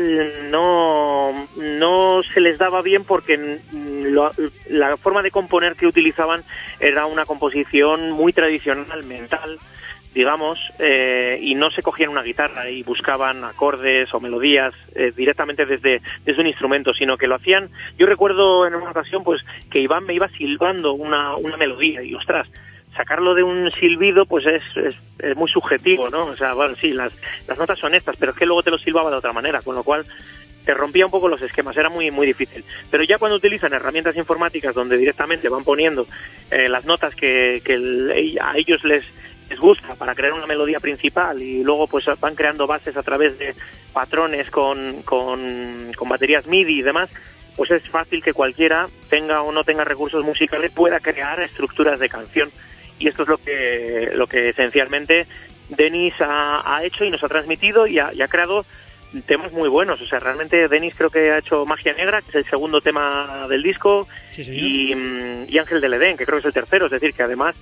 no, no se les daba bien porque lo, la forma de componer que utilizaban era una composición muy tradicional, mental, digamos, eh, y no se cogían una guitarra y buscaban acordes o melodías eh, directamente desde, desde un instrumento, sino que lo hacían. Yo recuerdo en una ocasión pues que Iván me iba silbando una, una melodía, y ostras, sacarlo de un silbido pues es, es, es muy subjetivo, ¿no? O sea, bueno, sí, las, las notas son estas, pero es que luego te lo silbaba de otra manera, con lo cual te rompía un poco los esquemas, era muy muy difícil. Pero ya cuando utilizan herramientas informáticas donde directamente van poniendo eh, las notas que, que el, a ellos les les gusta para crear una melodía principal, y luego pues van creando bases a través de patrones con, con, con baterías MIDI y demás, pues es fácil que cualquiera, tenga o no tenga recursos musicales, pueda crear estructuras de canción. Y esto es lo que lo que esencialmente Denis ha, ha hecho y nos ha transmitido, y ha, y ha creado temas muy buenos. O sea, realmente Denis creo que ha hecho Magia Negra, que es el segundo tema del disco, sí, y, y Ángel del Edén, que creo que es el tercero. Es decir, que además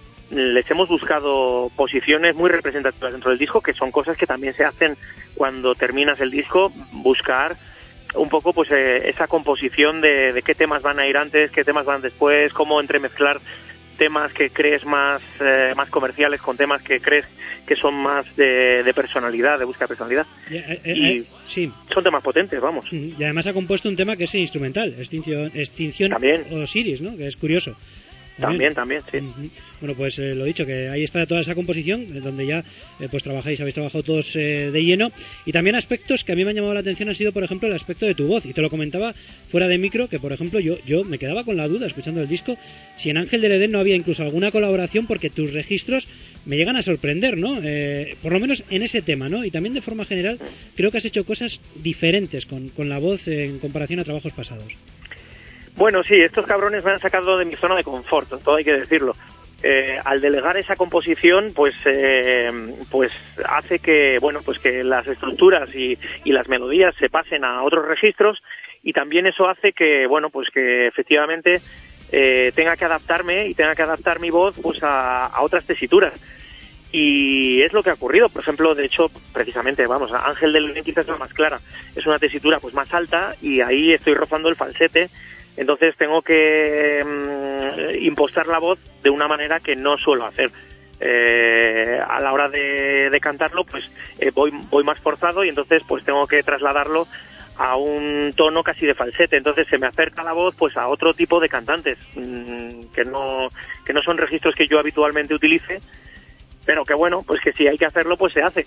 les hemos buscado posiciones muy representativas dentro del disco, que son cosas que también se hacen cuando terminas el disco, buscar un poco pues eh, esa composición de, de qué temas van a ir antes, qué temas van después, cómo entremezclar temas que crees más eh, más comerciales con temas que crees que son más de, de personalidad, de búsqueda de personalidad. Eh, eh, y eh, sí. Son temas potentes, vamos. Y además ha compuesto un tema que es instrumental, Extinción, Extinción Osiris, ¿no? Que es curioso. También, también, sí. Bueno, pues eh, lo dicho, que ahí está toda esa composición, eh, donde ya eh, pues trabajáis, habéis trabajado todos eh, de lleno. Y también aspectos que a mí me han llamado la atención han sido, por ejemplo, el aspecto de tu voz. Y te lo comentaba fuera de micro, que por ejemplo yo, yo me quedaba con la duda, escuchando el disco, si en Ángel del Edén no había incluso alguna colaboración, porque tus registros me llegan a sorprender, ¿no? Eh, por lo menos en ese tema, ¿no? Y también de forma general, creo que has hecho cosas diferentes con, con la voz en comparación a trabajos pasados. Bueno, sí, estos cabrones me han sacado de mi zona de confort, todo hay que decirlo. Eh, al delegar esa composición, pues eh, pues hace que, bueno, pues que las estructuras y, y las melodías se pasen a otros registros, y también eso hace que, bueno, pues que efectivamente eh, tenga que adaptarme y tenga que adaptar mi voz pues a, a otras tesituras. Y es lo que ha ocurrido. Por ejemplo, de hecho, precisamente, vamos, Ángel del Belén quizás es la más clara. Es una tesitura pues más alta y ahí estoy rozando el falsete. Entonces tengo que mm, impostar la voz de una manera que no suelo hacer. Eh, a la hora de, de cantarlo, pues eh, voy, voy más forzado y entonces pues tengo que trasladarlo a un tono casi de falsete. Entonces se me acerca la voz pues a otro tipo de cantantes mmm, que no que no son registros que yo habitualmente utilice, pero que bueno, pues que si hay que hacerlo, pues se hace.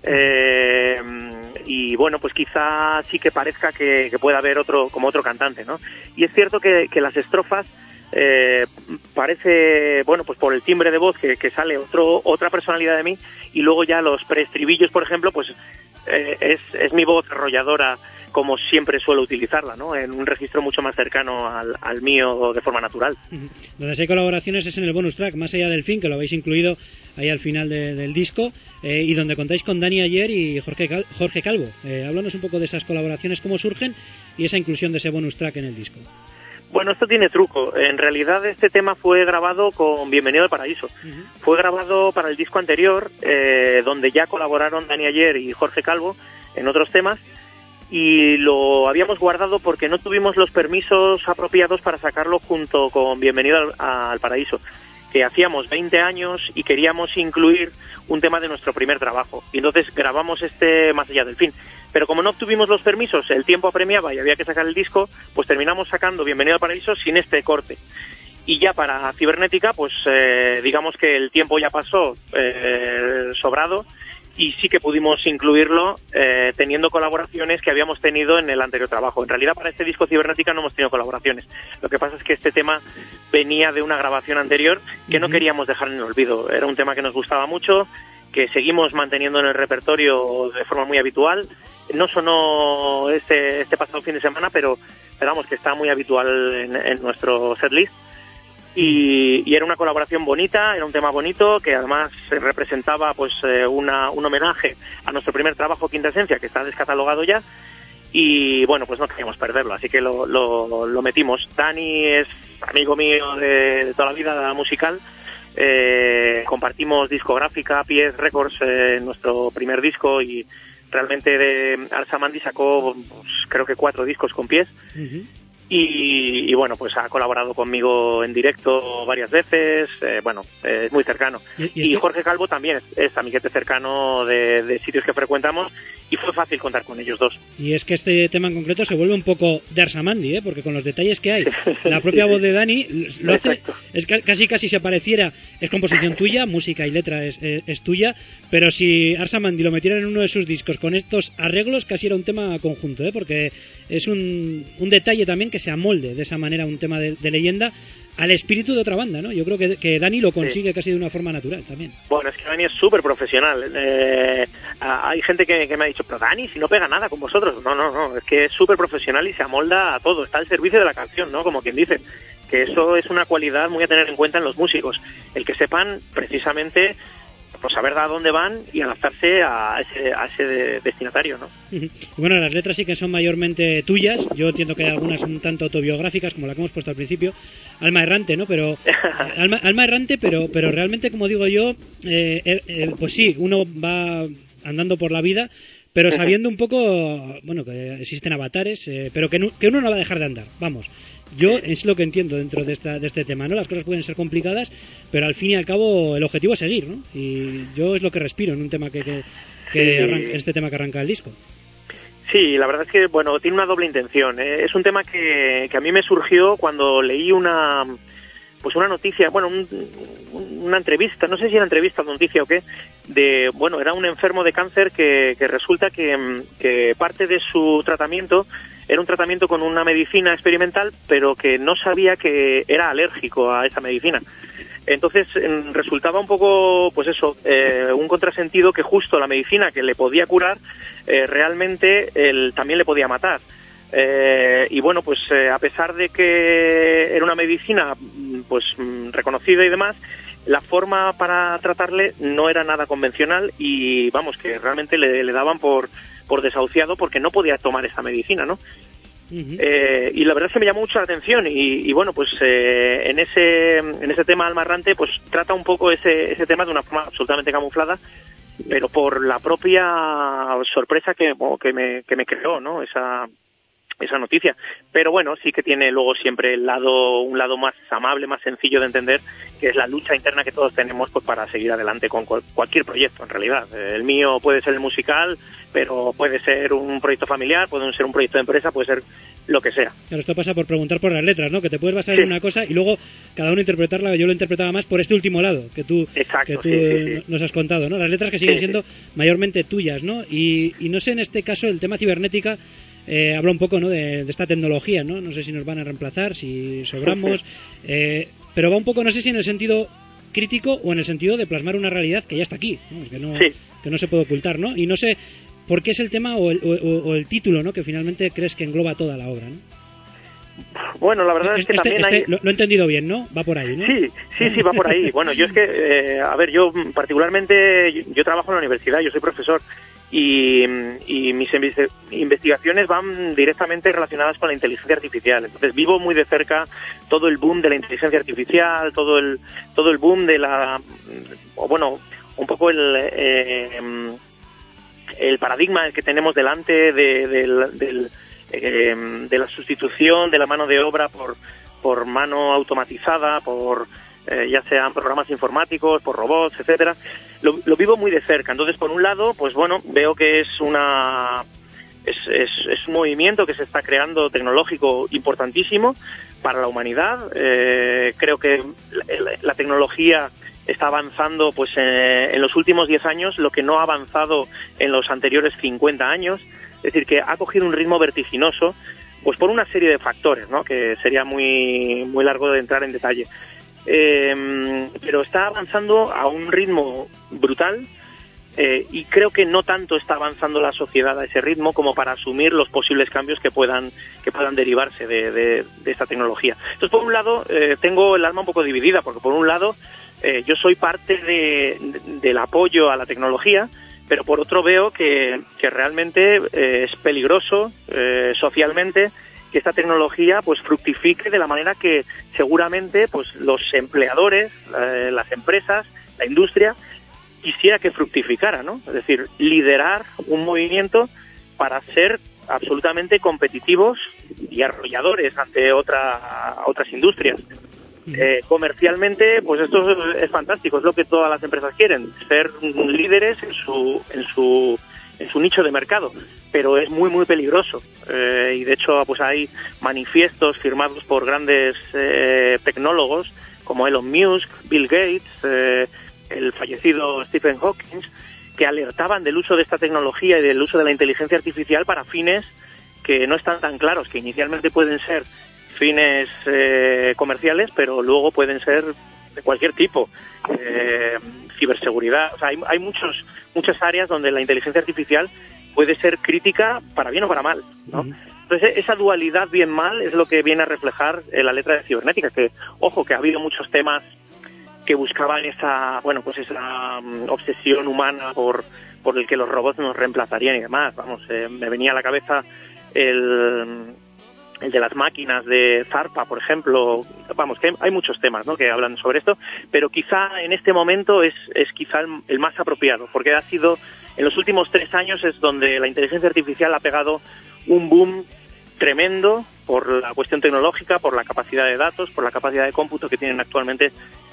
Eh, y bueno, pues quizá sí que parezca que, que pueda haber otro, como otro cantante, ¿no? Y es cierto que, que las estrofas, eh, parece, bueno, pues por el timbre de voz que, que sale otro, otra personalidad de mí, y luego ya los preestribillos, por ejemplo, pues eh, es, es mi voz arrolladora, como siempre suelo utilizarla, ¿no? En un registro mucho más cercano al, al mío de forma natural. Donde hay colaboraciones es en el bonus track, Más allá del fin, que lo habéis incluido ahí al final de, del disco, eh, y donde contáis con Dani Ayer y Jorge, Cal- Jorge Calvo. Eh, háblanos un poco de esas colaboraciones, cómo surgen y esa inclusión de ese bonus track en el disco. Bueno, esto tiene truco. En realidad este tema fue grabado con Bienvenido al Paraíso. Uh-huh. Fue grabado para el disco anterior, eh, donde ya colaboraron Dani Ayer y Jorge Calvo en otros temas, y lo habíamos guardado porque no tuvimos los permisos apropiados para sacarlo junto con Bienvenido al, al Paraíso, que hacíamos veinte años y queríamos incluir un tema de nuestro primer trabajo. Y entonces grabamos este Más allá del fin. Pero como no obtuvimos los permisos, el tiempo apremiaba y había que sacar el disco, pues terminamos sacando Bienvenido al Paraíso sin este corte. Y ya para Cibernética, pues eh, digamos que el tiempo ya pasó eh, sobrado, y sí que pudimos incluirlo eh, teniendo colaboraciones que habíamos tenido en el anterior trabajo. En realidad para este disco Cibernética no hemos tenido colaboraciones. Lo que pasa es que este tema venía de una grabación anterior que no queríamos dejar en el olvido. Era un tema que nos gustaba mucho, que seguimos manteniendo en el repertorio de forma muy habitual. No sonó este, este pasado fin de semana, pero esperamos que está muy habitual en, en nuestro setlist. Y, y era una colaboración bonita, era un tema bonito que además representaba pues eh, una, un homenaje a nuestro primer trabajo, Quinta Esencia, que está descatalogado ya, y bueno, pues no queríamos perderlo, así que lo, lo, lo metimos. Dani es amigo mío de, de toda la vida musical, eh, compartimos discográfica, P S Records, eh, nuestro primer disco, y realmente de Arsamandi sacó pues, creo que cuatro discos con P S. Uh-huh. Y, y bueno, pues ha colaborado conmigo en directo varias veces, eh, bueno, eh, es muy cercano. ¿Y, y, este? y Jorge Calvo también es, es amiguete cercano de, de sitios que frecuentamos, y fue fácil contar con ellos dos. Y es que este tema en concreto se vuelve un poco de Arsamandi, ¿eh? Porque con los detalles que hay, la propia sí, voz de Dani lo hace, exacto. Es casi casi se pareciera, es composición tuya, música y letra es, es, es tuya, pero si Arsamandi lo metiera en uno de sus discos con estos arreglos, casi era un tema conjunto, ¿eh? Porque es un, un detalle también que se amolde de esa manera un tema de, de leyenda al espíritu de otra banda, ¿no? Yo creo que, que Dani lo consigue sí. casi de una forma natural también. Bueno, es que Dani es súper profesional. Eh, hay gente que, que me ha dicho, pero Dani, si no pega nada con vosotros. No, no, no, es que es súper profesional y se amolda a todo, está al servicio de la canción, ¿no? Como quien dice, que eso es una cualidad muy a tener en cuenta en los músicos, el que sepan precisamente pues saber a dónde van y adaptarse a ese, a ese de, destinatario, ¿no? Bueno, las letras sí que son mayormente tuyas. Yo entiendo que hay algunas un tanto autobiográficas, como la que hemos puesto al principio, Alma Errante, ¿no? Pero alma, alma Errante, pero pero realmente, como digo yo, eh, eh, pues sí, uno va andando por la vida, pero sabiendo un poco, bueno, que existen avatares, eh, pero que, no, que uno no va a dejar de andar, vamos. Yo es lo que entiendo dentro de, esta, de este tema, ¿no? Las cosas pueden ser complicadas, pero al fin y al cabo el objetivo es seguir, ¿no? Y yo es lo que respiro en un tema que, que, que sí. arranca, este tema que arranca el disco. Sí, la verdad es que, bueno, tiene una doble intención. ¿eh? Es un tema que, que a mí me surgió cuando leí una, pues una noticia, bueno, un, una entrevista, no sé si era entrevista o noticia o qué, de, bueno, era un enfermo de cáncer que, que resulta que, que parte de su tratamiento era un tratamiento con una medicina experimental, pero que no sabía que era alérgico a esa medicina. Entonces resultaba un poco, pues eso, eh, un contrasentido que justo la medicina que le podía curar, eh, realmente él también le podía matar. Eh, y bueno, pues eh, a pesar de que era una medicina pues reconocida y demás, la forma para tratarle no era nada convencional y vamos, que realmente le, le daban por, por desahuciado porque no podía tomar esa medicina, ¿no? Uh-huh. Eh, y la verdad es que me llamó mucho la atención y, y bueno, pues eh, en ese en ese tema Alma Errante pues trata un poco ese, ese tema de una forma absolutamente camuflada, pero por la propia sorpresa que, bueno, que, me, que me creó, ¿no? Esa... esa noticia, pero bueno, sí que tiene luego siempre el lado, un lado más amable, más sencillo de entender, que es la lucha interna que todos tenemos pues para seguir adelante con cual, cualquier proyecto en realidad. El mío puede ser el musical, pero puede ser un proyecto familiar, puede ser un proyecto de empresa, puede ser lo que sea. Claro, esto pasa por preguntar por las letras, ¿no? Que te puedes basar sí. en una cosa y luego cada uno interpretarla. Yo lo interpretaba más por este último lado que tú, Exacto, que tú sí, sí, sí. nos has contado, ¿no? Las letras que siguen sí, siendo sí. mayormente tuyas, ¿no? Y, y no sé, en este caso, el tema cibernética Eh, habla un poco, ¿no? de, de esta tecnología, ¿no? No sé si nos van a reemplazar, si sobramos, eh, pero va un poco, no sé si en el sentido crítico o en el sentido de plasmar una realidad que ya está aquí, ¿no? Que no, sí. que no se puede ocultar, ¿no? Y no sé por qué es el tema o el, o, o el título, ¿no? Que finalmente crees que engloba toda la obra, ¿no? Bueno, la verdad es que este, también este, hay... Lo, lo he entendido bien, ¿no? Va por ahí, ¿no? Sí, sí, sí, va por ahí. Bueno, yo es que, eh, a ver, yo particularmente, yo, yo trabajo en la universidad, yo soy profesor. Y, y mis investigaciones van directamente relacionadas con la inteligencia artificial. Entonces vivo muy de cerca todo el boom de la inteligencia artificial, todo el todo el boom de la, o bueno, un poco el eh, el paradigma que tenemos delante de, de, de, eh, de la sustitución de la mano de obra por por mano automatizada, por Eh, ya sean programas informáticos, por robots, etcétera, lo, lo vivo muy de cerca. Entonces, por un lado, pues bueno, veo que es una es, es, es un movimiento que se está creando tecnológico importantísimo para la humanidad. Eh, creo que la, la tecnología está avanzando, pues eh, en los últimos diez años, lo que no ha avanzado en los anteriores cincuenta años. Es decir, que ha cogido un ritmo vertiginoso, pues por una serie de factores, ¿no? Que sería muy muy largo de entrar en detalle. Eh, pero está avanzando a un ritmo brutal eh, y creo que no tanto está avanzando la sociedad a ese ritmo como para asumir los posibles cambios que puedan que puedan derivarse de, de, de esta tecnología. Entonces, por un lado, eh, tengo el alma un poco dividida, porque por un lado eh, yo soy parte de, de, del apoyo a la tecnología, pero por otro veo que, que realmente eh, es peligroso eh, socialmente que esta tecnología pues fructifique de la manera que seguramente pues los empleadores, eh, las empresas, la industria quisiera que fructificara, ¿no? Es decir, liderar un movimiento para ser absolutamente competitivos y arrolladores ante otra, otras industrias. Eh, comercialmente, pues esto es, es fantástico, es lo que todas las empresas quieren, ser líderes en su en su en su nicho de mercado, pero es muy muy peligroso eh, y de hecho pues hay manifiestos firmados por grandes eh, tecnólogos como Elon Musk, Bill Gates, eh, el fallecido Stephen Hawking, que alertaban del uso de esta tecnología y del uso de la inteligencia artificial para fines que no están tan claros, que inicialmente pueden ser fines eh, comerciales, pero luego pueden ser de cualquier tipo, eh, ciberseguridad, o sea, hay, hay muchos muchas áreas donde la inteligencia artificial puede ser crítica para bien o para mal, ¿no? Uh-huh. Entonces, esa dualidad bien-mal es lo que viene a reflejar en la letra de Cibernética, que, ojo, que ha habido muchos temas que buscaban esa, bueno, pues esa um, obsesión humana por, por el que los robots nos reemplazarían y demás. Vamos, eh, me venía a la cabeza el... el de las máquinas de Zarpa, por ejemplo. Vamos, que hay muchos temas, ¿no?, que hablan sobre esto, pero quizá en este momento es, es quizá el, el más apropiado, porque ha sido, en los últimos tres años es donde la inteligencia artificial ha pegado un boom tremendo por la cuestión tecnológica, por la capacidad de datos, por la capacidad de cómputo que tienen actualmente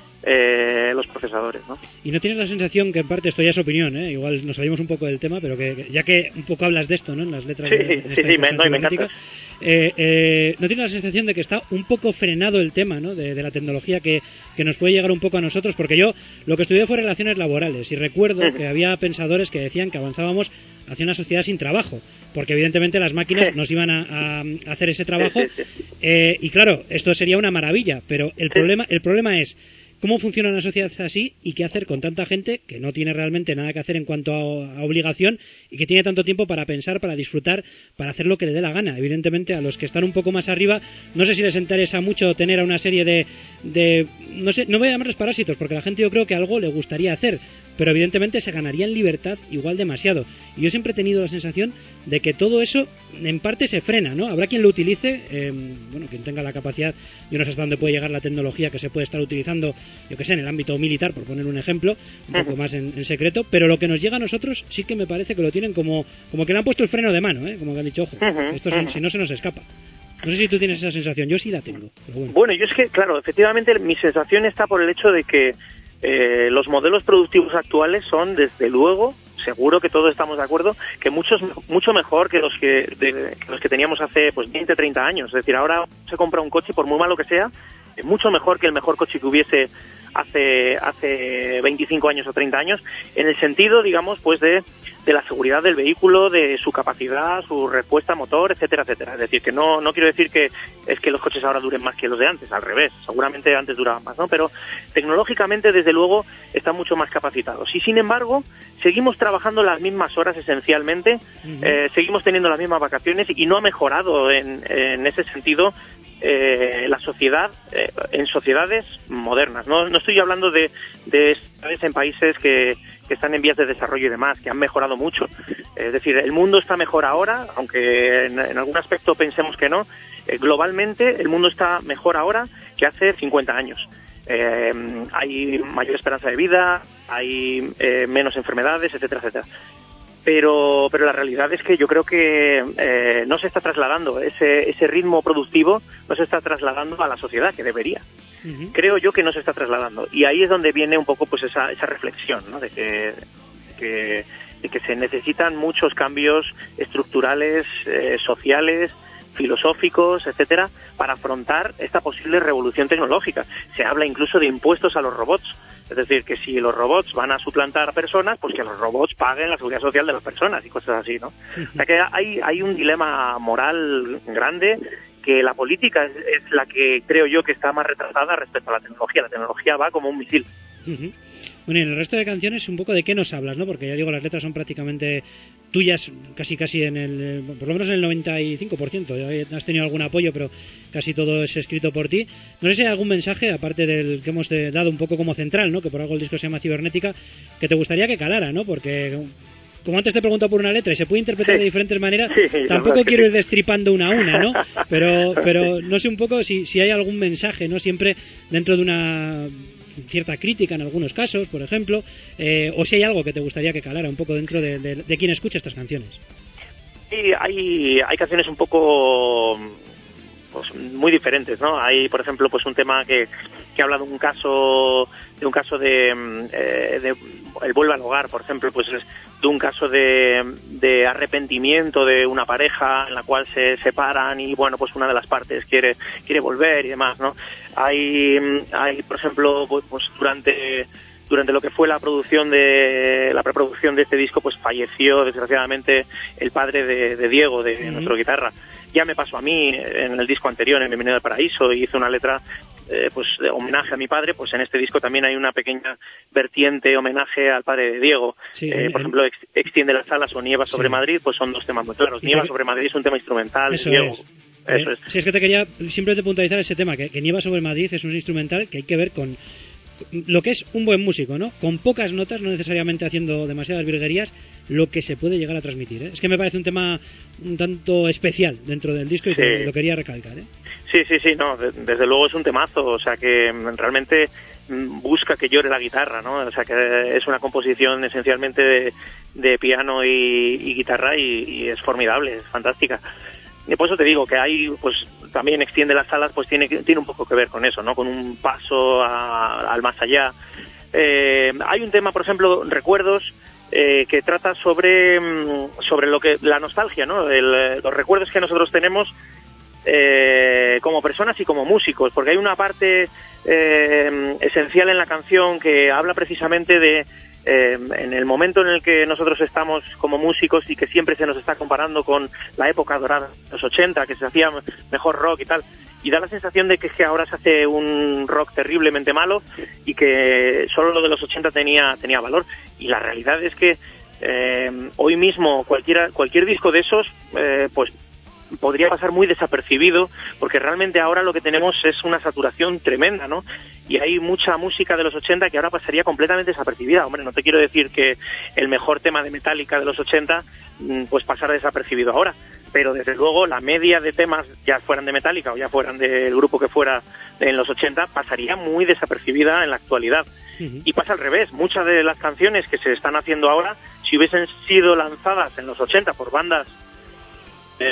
eh, los procesadores, ¿no? Y no tienes la sensación que en parte, esto ya es opinión, ¿eh? Igual nos salimos un poco del tema, pero que, que ya que un poco hablas de esto, ¿no?, en las letras sí, de, de sí, sí, me, no, y me encanta. Eh, eh, ¿No tienes la sensación de que está un poco frenado el tema, ¿no?, de, de la tecnología que, que nos puede llegar un poco a nosotros? Porque yo lo que estudié fue relaciones laborales y recuerdo uh-huh. que había pensadores que decían que avanzábamos hacia una sociedad sin trabajo, porque evidentemente las máquinas nos iban a, a, a hacer ese trabajo eh, y claro, esto sería una maravilla, pero el problema, el problema es cómo funciona una sociedad así y qué hacer con tanta gente que no tiene realmente nada que hacer en cuanto a, a obligación y que tiene tanto tiempo para pensar, para disfrutar, para hacer lo que le dé la gana. Evidentemente, a los que están un poco más arriba, no sé si les interesa mucho tener a una serie de, de no sé, no voy a llamarles parásitos, porque a la gente yo creo que algo le gustaría hacer, pero evidentemente se ganaría en libertad igual demasiado. Y yo siempre he tenido la sensación de que todo eso en parte se frena, ¿no? Habrá quien lo utilice, eh, bueno, quien tenga la capacidad, yo no sé hasta dónde puede llegar la tecnología que se puede estar utilizando, yo que sé, en el ámbito militar, por poner un ejemplo, un poco más en, en secreto, pero lo que nos llega a nosotros sí que me parece que lo tienen como, como que le han puesto el freno de mano, ¿eh? Como que han dicho, ojo, esto si, si no se nos escapa. No sé si tú tienes esa sensación, yo sí la tengo. Pero bueno. Bueno, yo es que, claro, efectivamente mi sensación está por el hecho de que eh, los modelos productivos actuales son, desde luego, seguro que todos estamos de acuerdo, que muchos mucho mejor que los que, de, que los que teníamos hace pues veinte, treinta años. Es decir, ahora se compra un coche, por muy malo que sea, es mucho mejor que el mejor coche que hubiese hace hace veinticinco años o treinta años, en el sentido, digamos, pues de, de la seguridad del vehículo, de su capacidad, su respuesta motor, etcétera, etcétera. Es decir, que no no quiero decir que es que los coches ahora duren más que los de antes, al revés, seguramente antes duraban más, ¿no? Pero tecnológicamente, desde luego, están mucho más capacitados. Y sin embargo, seguimos trabajando las mismas horas esencialmente, uh-huh. eh, seguimos teniendo las mismas vacaciones y no ha mejorado en, en ese sentido Eh, la sociedad eh, en sociedades modernas. No, no estoy hablando de, de sociedades en países que, que están en vías de desarrollo y demás, que han mejorado mucho. Es decir, el mundo está mejor ahora, aunque en, en algún aspecto pensemos que no. Eh, globalmente, el mundo está mejor ahora que hace cincuenta años. Eh, hay mayor esperanza de vida, hay eh, menos enfermedades, etcétera, etcétera. Pero, pero la realidad es que yo creo que eh, no se está trasladando ese, ese ritmo productivo, no se está trasladando a la sociedad, que debería. Uh-huh. Creo yo que no se está trasladando. Y ahí es donde viene un poco pues esa, esa reflexión, ¿no? De que, de que, de que se necesitan muchos cambios estructurales, eh, sociales, filosóficos, etcétera, para afrontar esta posible revolución tecnológica. Se habla incluso de impuestos a los robots. Es decir, que si los robots van a suplantar a personas, pues que los robots paguen la seguridad social de las personas y cosas así, ¿no? O sea que hay, hay un dilema moral grande, que la política es, es la que creo yo que está más retrasada respecto a la tecnología. La tecnología va como un misil. Uh-huh. Bueno, y en el resto de canciones un poco de qué nos hablas, ¿no? Porque ya digo, las letras son prácticamente tuyas, casi casi en el, por lo menos en el noventa y cinco por ciento. Has tenido algún apoyo, pero casi todo es escrito por ti. No sé si hay algún mensaje, aparte del que hemos dado un poco como central, ¿no? Que por algo el disco se llama Cibernética, que te gustaría que calara, ¿no? Porque, como antes te he preguntado por una letra y se puede interpretar sí. de diferentes maneras, sí, tampoco quiero ir destripando una a una, ¿no? Pero, pero no sé un poco si, si hay algún mensaje, ¿no? Siempre dentro de una cierta crítica en algunos casos, por ejemplo, eh, o si hay algo que te gustaría que calara un poco dentro de, de, de quien escucha estas canciones. Sí, hay, hay canciones un poco pues muy diferentes, ¿no? Hay, por ejemplo, pues un tema que, que habla de un caso de un caso de, eh, de el vuelve al hogar, por ejemplo, pues es de un caso de, de arrepentimiento de una pareja en la cual se separan y, bueno, pues una de las partes quiere quiere volver y demás, ¿no? Hay, hay por ejemplo, pues durante durante lo que fue la producción de la preproducción de este disco, pues falleció desgraciadamente el padre de, de Diego, de uh-huh. nuestro guitarra. Ya me pasó a mí en el disco anterior, en Bienvenido al Paraíso, y hice una letra eh, pues de homenaje a mi padre. Pues en este disco también hay una pequeña vertiente homenaje al padre de Diego. Sí, eh, el, por ejemplo, ex, Extiende las alas o Nieva sobre sí. Madrid, pues son dos temas muy claros. Nieva te... sobre Madrid es un tema instrumental. Eso Diego, es. Eso eh, es. Sí, es que te quería simplemente puntualizar ese tema, que, que Nieva sobre Madrid es un instrumental que hay que ver con lo que es un buen músico, ¿no? Con pocas notas, no necesariamente haciendo demasiadas virguerías, lo que se puede llegar a transmitir, ¿eh? Es que me parece un tema un tanto especial dentro del disco y sí. lo quería recalcar, ¿eh? Sí, sí, sí, no, desde luego es un temazo, o sea que realmente busca que llore la guitarra, ¿no? O sea que es una composición esencialmente de, de piano y, y guitarra y, y es formidable, es fantástica. Y por eso te digo que hay, pues también Extiende las alas, pues tiene tiene un poco que ver con eso, ¿no? Con un paso a, al más allá. Eh, hay un tema, por ejemplo, Recuerdos, eh, que trata sobre sobre lo que la nostalgia, ¿no? El, los recuerdos que nosotros tenemos eh, como personas y como músicos, porque hay una parte eh, esencial en la canción que habla precisamente de Eh, en el momento en el que nosotros estamos como músicos y que siempre se nos está comparando con la época dorada de los ochenta, que se hacía mejor rock y tal, y da la sensación de que, que ahora se hace un rock terriblemente malo y que solo lo de los ochenta tenía tenía valor. Y la realidad es que eh, hoy mismo cualquiera cualquier disco de esos eh, pues podría pasar muy desapercibido, porque realmente ahora lo que tenemos es una saturación tremenda, ¿no? Y hay mucha música de los ochenta que ahora pasaría completamente desapercibida. Hombre, no te quiero decir que el mejor tema de Metallica de los ochenta pues pasara desapercibido ahora, pero desde luego la media de temas, ya fueran de Metallica o ya fueran del grupo que fuera en los ochenta, pasaría muy desapercibida en la actualidad. Uh-huh. Y pasa al revés, muchas de las canciones que se están haciendo ahora, si hubiesen sido lanzadas en los ochenta por bandas eh,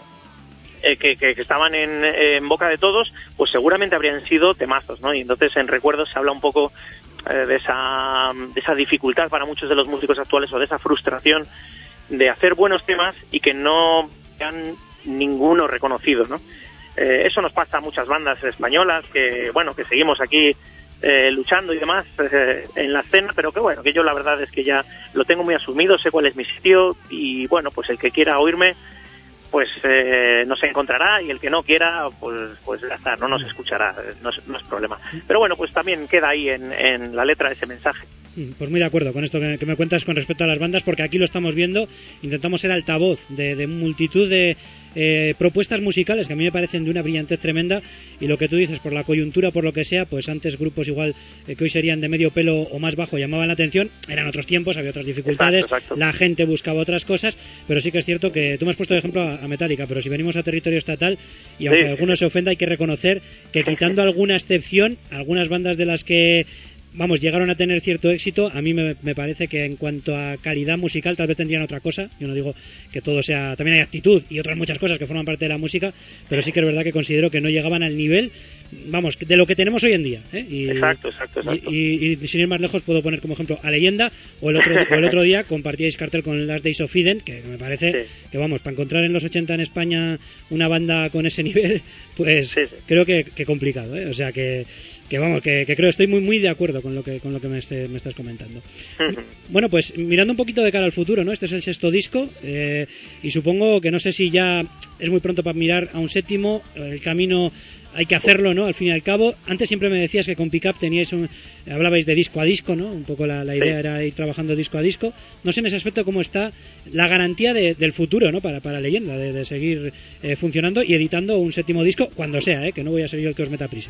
eh, que, que, que estaban en, en boca de todos, pues seguramente habrían sido temazos, ¿no? Y entonces en Recuerdos se habla un poco eh, de esa de esa dificultad para muchos de los músicos actuales, o de esa frustración de hacer buenos temas y que no sean ninguno reconocido, ¿no? Eh, eso nos pasa a muchas bandas españolas que, bueno, que seguimos aquí eh, luchando y demás eh, en la escena, pero que bueno, que yo la verdad es que ya lo tengo muy asumido, sé cuál es mi sitio y bueno, pues el que quiera oírme pues eh, nos encontrará, y el que no quiera pues pues ya está, no nos escuchará, no es, no es problema. Pero bueno, pues también queda ahí en, en la letra ese mensaje. Pues muy de acuerdo con esto que, que me cuentas con respecto a las bandas, porque aquí lo estamos viendo, intentamos ser altavoz de, de multitud de eh, propuestas musicales que a mí me parecen de una brillantez tremenda, y lo que tú dices, por la coyuntura, por lo que sea, pues antes grupos igual eh, que hoy serían de medio pelo o más bajo llamaban la atención, eran otros tiempos, había otras dificultades, exacto, exacto. La gente buscaba otras cosas, pero sí que es cierto que tú me has puesto de ejemplo a, a Metallica, pero si venimos a territorio estatal, y aunque sí. alguno se ofenda, hay que reconocer que quitando alguna excepción, algunas bandas de las que vamos, llegaron a tener cierto éxito, a mí me, me parece que en cuanto a calidad musical tal vez tendrían otra cosa. Yo no digo que todo sea, también hay actitud y otras muchas cosas que forman parte de la música, pero sí que es verdad que considero que no llegaban al nivel, vamos, de lo que tenemos hoy en día, ¿eh? Y, exacto, exacto, exacto. Y, y, y sin ir más lejos puedo poner como ejemplo a Leyenda, o el otro, o el otro día compartíais cartel con Last Days of Eden, que me parece sí. que vamos, para encontrar en los ochenta en España una banda con ese nivel, pues sí, sí. creo que, que complicado, ¿eh? O sea que que vamos, que, que creo, estoy muy muy de acuerdo con lo que con lo que me, este, me estás comentando. Uh-huh. Bueno, pues mirando un poquito de cara al futuro, ¿no? Este es el sexto disco, eh, y supongo que no sé si ya es muy pronto para mirar a un séptimo, el camino hay que hacerlo, ¿no? Al fin y al cabo, antes siempre me decías que con Pickup teníais un, hablabais de disco a disco, ¿no? Un poco la, la idea sí. era ir trabajando disco a disco. No sé en ese aspecto cómo está la garantía de, del futuro, ¿no? Para, para Leyenda, de, de seguir eh, funcionando y editando un séptimo disco cuando sea, ¿eh? Que no voy a ser yo el que os meta prisa.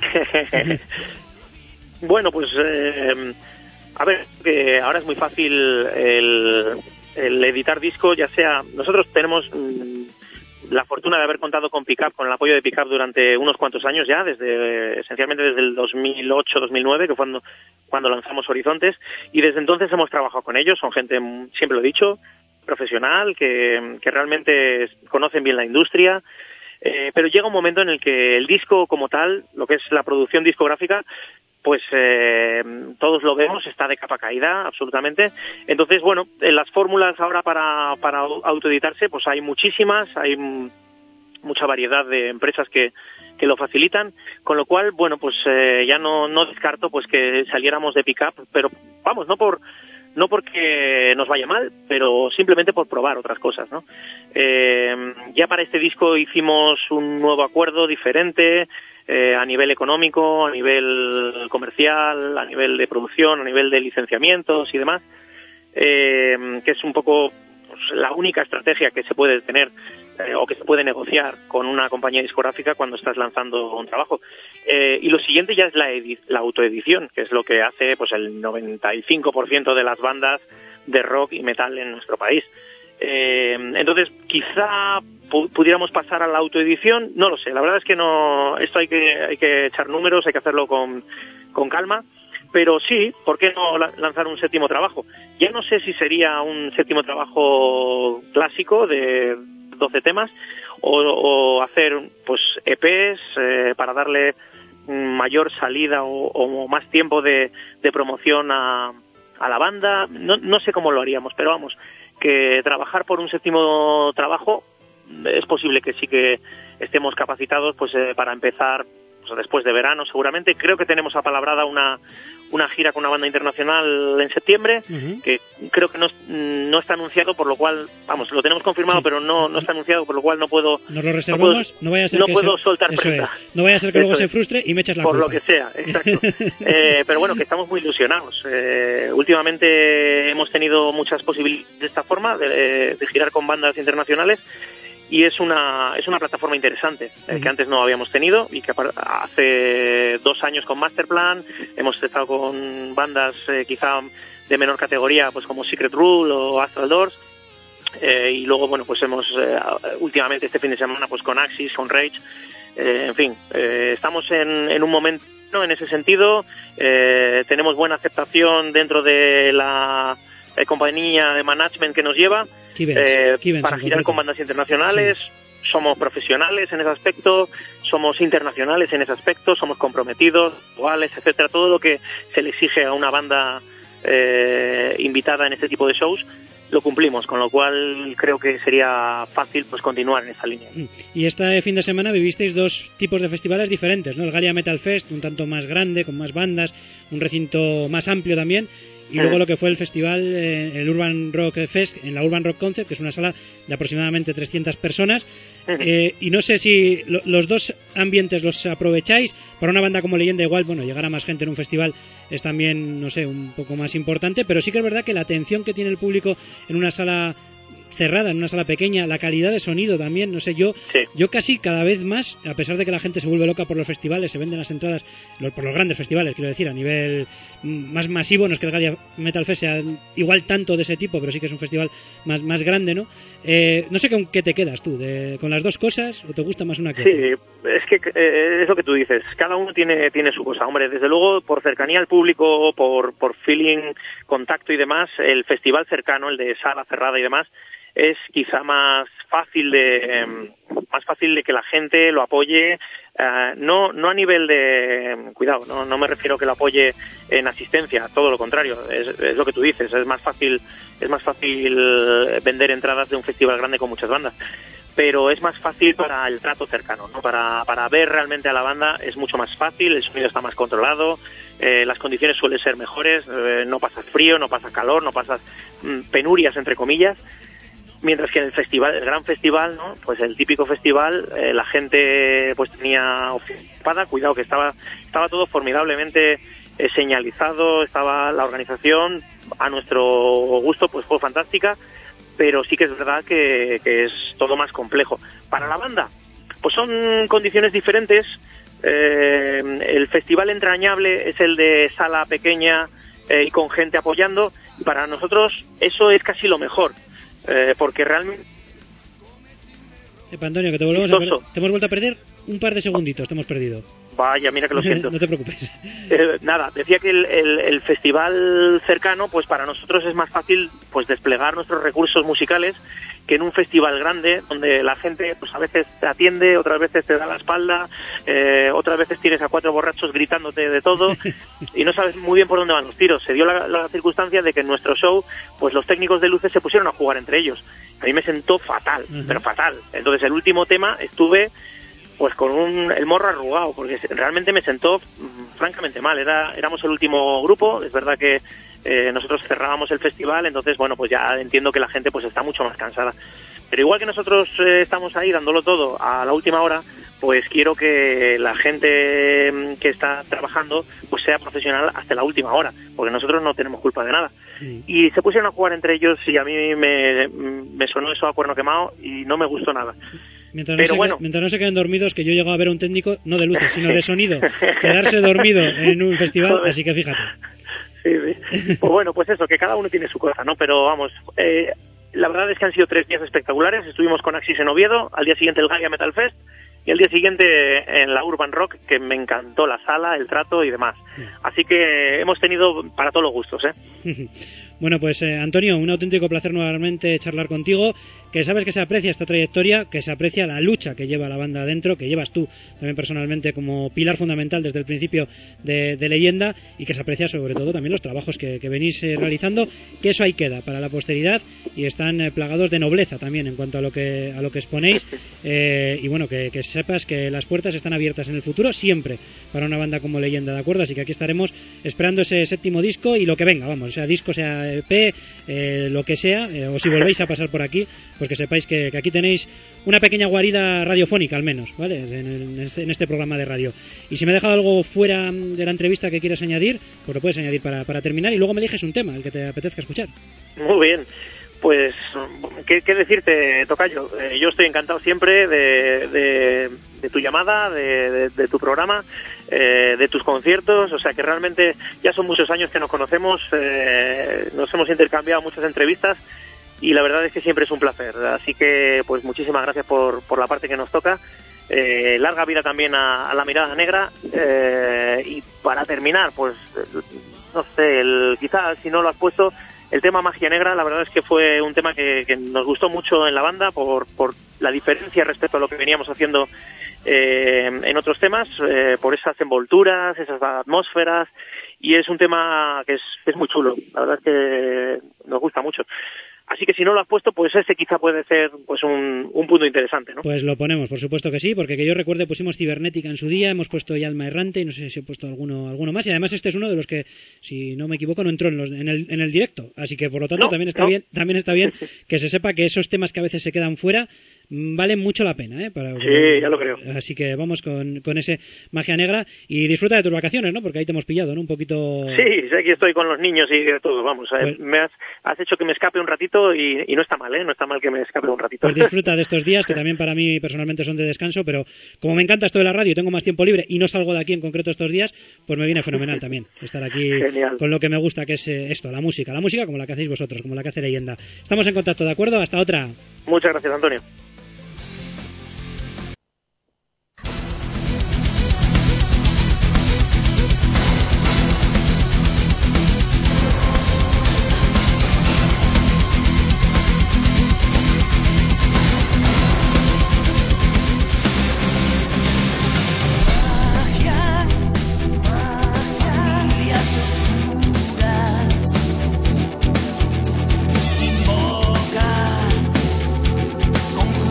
Bueno, pues eh, a ver, que ahora es muy fácil el, el editar disco, ya sea, nosotros tenemos mmm, la fortuna de haber contado con Pickup, con el apoyo de Pickup durante unos cuantos años ya, desde esencialmente desde el dos mil ocho dos mil nueve, que fue cuando, cuando lanzamos Horizontes, y desde entonces hemos trabajado con ellos. Son gente, siempre lo he dicho, profesional, que, que realmente conocen bien la industria, eh, pero llega un momento en el que el disco como tal, lo que es la producción discográfica, pues eh, todos lo vemos, está de capa caída, absolutamente. Entonces, bueno, en las fórmulas ahora para, para autoeditarse, pues hay muchísimas, hay m- mucha variedad de empresas que, que lo facilitan, con lo cual, bueno, pues eh, ya no, no descarto pues que saliéramos de Pickup, pero vamos, no por no porque nos vaya mal, pero simplemente por probar otras cosas, ¿no? Eh, ya para este disco hicimos un nuevo acuerdo diferente, Eh, a nivel económico, a nivel comercial, a nivel de producción, a nivel de licenciamientos y demás, eh, que es un poco pues, la única estrategia que se puede tener eh, o que se puede negociar con una compañía discográfica cuando estás lanzando un trabajo. Eh, y lo siguiente ya es la, edi- la autoedición, que es lo que hace pues el noventa y cinco por ciento de las bandas de rock y metal en nuestro país. Eh, entonces, quizá pu- pudiéramos pasar a la autoedición, no lo sé, la verdad es que no, esto hay que hay que echar números, hay que hacerlo con, con calma, pero sí, ¿por qué no la- lanzar un séptimo trabajo? Ya no sé si sería un séptimo trabajo clásico de doce temas o, o hacer pues E Pes eh, para darle mayor salida o, o más tiempo de, de promoción a, a la banda, no, no sé cómo lo haríamos, pero vamos, que trabajar por un séptimo trabajo es posible que sí que estemos capacitados pues eh, para empezar pues, después de verano seguramente. Creo que tenemos apalabrada una una gira con una banda internacional en septiembre, uh-huh. que creo que no, no está anunciado, por lo cual, vamos, lo tenemos confirmado, sí. pero no, no está anunciado, por lo cual no puedo... Nos lo reservamos, no, puedo, no vaya a ser no que puedo se, soltar eso prenda. Es. No vaya a ser que eso luego es. se frustre y me eches la por culpa. Por lo que sea, exacto. eh, pero bueno, que estamos muy ilusionados. Eh, últimamente hemos tenido muchas posibilidades de esta forma, de, de girar con bandas internacionales, y es una es una plataforma interesante eh, que antes no habíamos tenido y que hace dos años con Masterplan hemos estado con bandas eh, quizá de menor categoría, pues como Secret Rule o Astral Doors, eh, y luego bueno pues hemos eh, últimamente este fin de semana pues con Axis, con Rage, eh, en fin, eh, estamos en, en un momento en ese sentido, eh, tenemos buena aceptación dentro de la eh, compañía de management que nos lleva. Keybench, eh, Keybench, para girar con bandas internacionales, sí. Somos profesionales en ese aspecto, somos internacionales en ese aspecto, somos comprometidos, iguales, etcétera, todo lo que se le exige a una banda eh, invitada en este tipo de shows lo cumplimos, con lo cual creo que sería fácil pues continuar en esa línea. Y este fin de semana vivisteis dos tipos de festivales diferentes, ¿no? El Galia Metal Fest, un tanto más grande, con más bandas, un recinto más amplio también, y luego lo que fue el festival, eh, el Urban Rock Fest, en la Urban Rock Concept, que es una sala de aproximadamente trescientas personas, eh, y no sé si lo, los dos ambientes los aprovecháis. Para una banda como Leyenda igual, bueno, llegar a más gente en un festival es también, no sé, un poco más importante, pero sí que es verdad que la atención que tiene el público en una sala cerrada, en una sala pequeña, la calidad de sonido también, no sé, yo sí. yo casi cada vez más, a pesar de que la gente se vuelve loca por los festivales, se venden las entradas los, por los grandes festivales, quiero decir, a nivel más masivo, no es que el Galia Metal Fest sea igual tanto de ese tipo, pero sí que es un festival más, más grande, ¿no? Eh, no sé con qué te quedas tú, de, con las dos cosas, o te gusta más una que sí, otra. Es que eh, es lo que tú dices, cada uno tiene, tiene su cosa, hombre, desde luego por cercanía al público, por, por feeling, contacto y demás, el festival cercano, el de sala cerrada y demás, es quizá más fácil de eh, más fácil de que la gente lo apoye, eh, no no a nivel de cuidado, no no me refiero a que lo apoye en asistencia, todo lo contrario, es, es lo que tú dices, es más fácil es más fácil vender entradas de un festival grande con muchas bandas, pero es más fácil para el trato cercano, ¿no? Para para ver realmente a la banda es mucho más fácil, el sonido está más controlado, eh, las condiciones suelen ser mejores, eh, no pasas frío, no pasas calor, no pasas mm, penurias entre comillas. Mientras que en el festival, el gran festival, ¿no? Pues el típico festival, eh, la gente pues tenía ocupada, cuidado que estaba estaba todo formidablemente eh, señalizado, estaba la organización a nuestro gusto pues fue fantástica, pero sí que es verdad que, que es todo más complejo. Para la banda, pues son condiciones diferentes. Eh, el festival entrañable es el de sala pequeña eh, y con gente apoyando, y para nosotros eso es casi lo mejor. Eh, porque realmente... Epa, Antonio, que te, volvemos a per... te hemos vuelto a perder un par de segunditos, te hemos perdido. Vaya, mira que lo siento. No te preocupes. Eh, nada, decía que el, el, el festival cercano, pues para nosotros es más fácil pues desplegar nuestros recursos musicales que en un festival grande, donde la gente pues a veces te atiende, otras veces te da la espalda, eh, otras veces tienes a cuatro borrachos gritándote de todo y no sabes muy bien por dónde van los tiros. Se dio la, la circunstancia de que en nuestro show pues los técnicos de luces se pusieron a jugar entre ellos. A mí me sentó fatal, uh-huh. pero fatal. Entonces el último tema estuve pues con un, el morro arrugado, porque realmente me sentó francamente mal. Era, éramos el último grupo, es verdad que eh, nosotros cerrábamos el festival, entonces bueno, pues ya entiendo que la gente pues está mucho más cansada. Pero igual que nosotros eh, estamos ahí dándolo todo a la última hora, pues quiero que la gente que está trabajando pues sea profesional hasta la última hora, porque nosotros no tenemos culpa de nada. Sí. Y se pusieron a jugar entre ellos y a mí me, me sonó eso a cuerno quemado y no me gustó nada. Mientras no, Pero se, bueno. mientras no se queden dormidos, que yo he llegado a ver a un técnico, no de luces, sino de sonido, quedarse dormido en un festival, así que fíjate. Sí, sí. Pues bueno, pues eso, que cada uno tiene su cosa, ¿no? Pero vamos, eh, la verdad es que han sido tres días espectaculares. Estuvimos con Axis en Oviedo, al día siguiente el Galia Metal Fest, y al día siguiente en la Urban Rock, que me encantó la sala, el trato y demás. Así que hemos tenido para todos los gustos, ¿eh? Bueno, pues eh, Antonio, un auténtico placer nuevamente charlar contigo, que sabes que se aprecia esta trayectoria, que se aprecia la lucha que lleva la banda adentro, que llevas tú también personalmente como pilar fundamental desde el principio de, de Leyenda, y que se aprecia sobre todo también los trabajos que, que venís eh, realizando, que eso ahí queda para la posteridad y están eh, plagados de nobleza también en cuanto a lo que a lo que exponéis, eh, y bueno, que, que sepas que las puertas están abiertas en el futuro siempre para una banda como Leyenda, ¿de acuerdo? Así que aquí estaremos esperando ese séptimo disco y lo que venga, vamos, sea disco, sea E P, eh, lo que sea, eh, o si volvéis a pasar por aquí, pues que sepáis que, que aquí tenéis una pequeña guarida radiofónica al menos, ¿vale? En, el, en, este, en este programa de radio. Y si me he dejado algo fuera de la entrevista que quieras añadir, pues lo puedes añadir para, para terminar y luego me eliges un tema, el que te apetezca escuchar. Muy bien. Pues, ¿qué, qué decirte, Tocayo? Eh, yo estoy encantado siempre de, de, de tu llamada, de, de, de tu programa, eh, de tus conciertos, o sea que realmente ya son muchos años que nos conocemos, eh, nos hemos intercambiado muchas entrevistas y la verdad es que siempre es un placer. Así que, pues muchísimas gracias por, por la parte que nos toca. Eh, larga vida también a, a La Mirada Negra. Eh, y para terminar, pues, no sé, el, quizás si no lo has puesto... El tema Magia Negra, la verdad es que fue un tema que, que nos gustó mucho en la banda por, por la diferencia respecto a lo que veníamos haciendo eh, en otros temas, eh, por esas envolturas, esas atmósferas, y es un tema que es, que es muy chulo, la verdad es que nos gusta mucho. Así que si no lo has puesto, pues ese quizá puede ser pues un, un punto interesante, ¿no? Pues lo ponemos, por supuesto que sí, porque que yo recuerde pusimos Cibernética en su día, hemos puesto ya Alma Errante y no sé si he puesto alguno alguno más, y además este es uno de los que, si no me equivoco, no entró en, los, en, el, en el directo, así que por lo tanto no, también está no. bien también está bien que se sepa que esos temas que a veces se quedan fuera valen mucho la pena, ¿eh? Para, sí, ya lo creo. Así que vamos con, con ese Magia Negra y disfruta de tus vacaciones, ¿no? Porque ahí te hemos pillado, ¿no? Un poquito... Sí, sé que estoy con los niños y de todo, vamos. Pues, me has, has hecho que me escape un ratito y, y no está mal, ¿eh? No está mal que me escape un ratito. Pues disfruta de estos días que también para mí personalmente son de descanso, pero como me encanta esto de la radio y tengo más tiempo libre y no salgo de aquí en concreto estos días, pues me viene fenomenal también estar aquí Genial. Con lo que me gusta, que es esto, la música. La música como la que hacéis vosotros, como la que hace Leyenda. Estamos en contacto, ¿de acuerdo? Hasta otra. Muchas gracias, Antonio. Con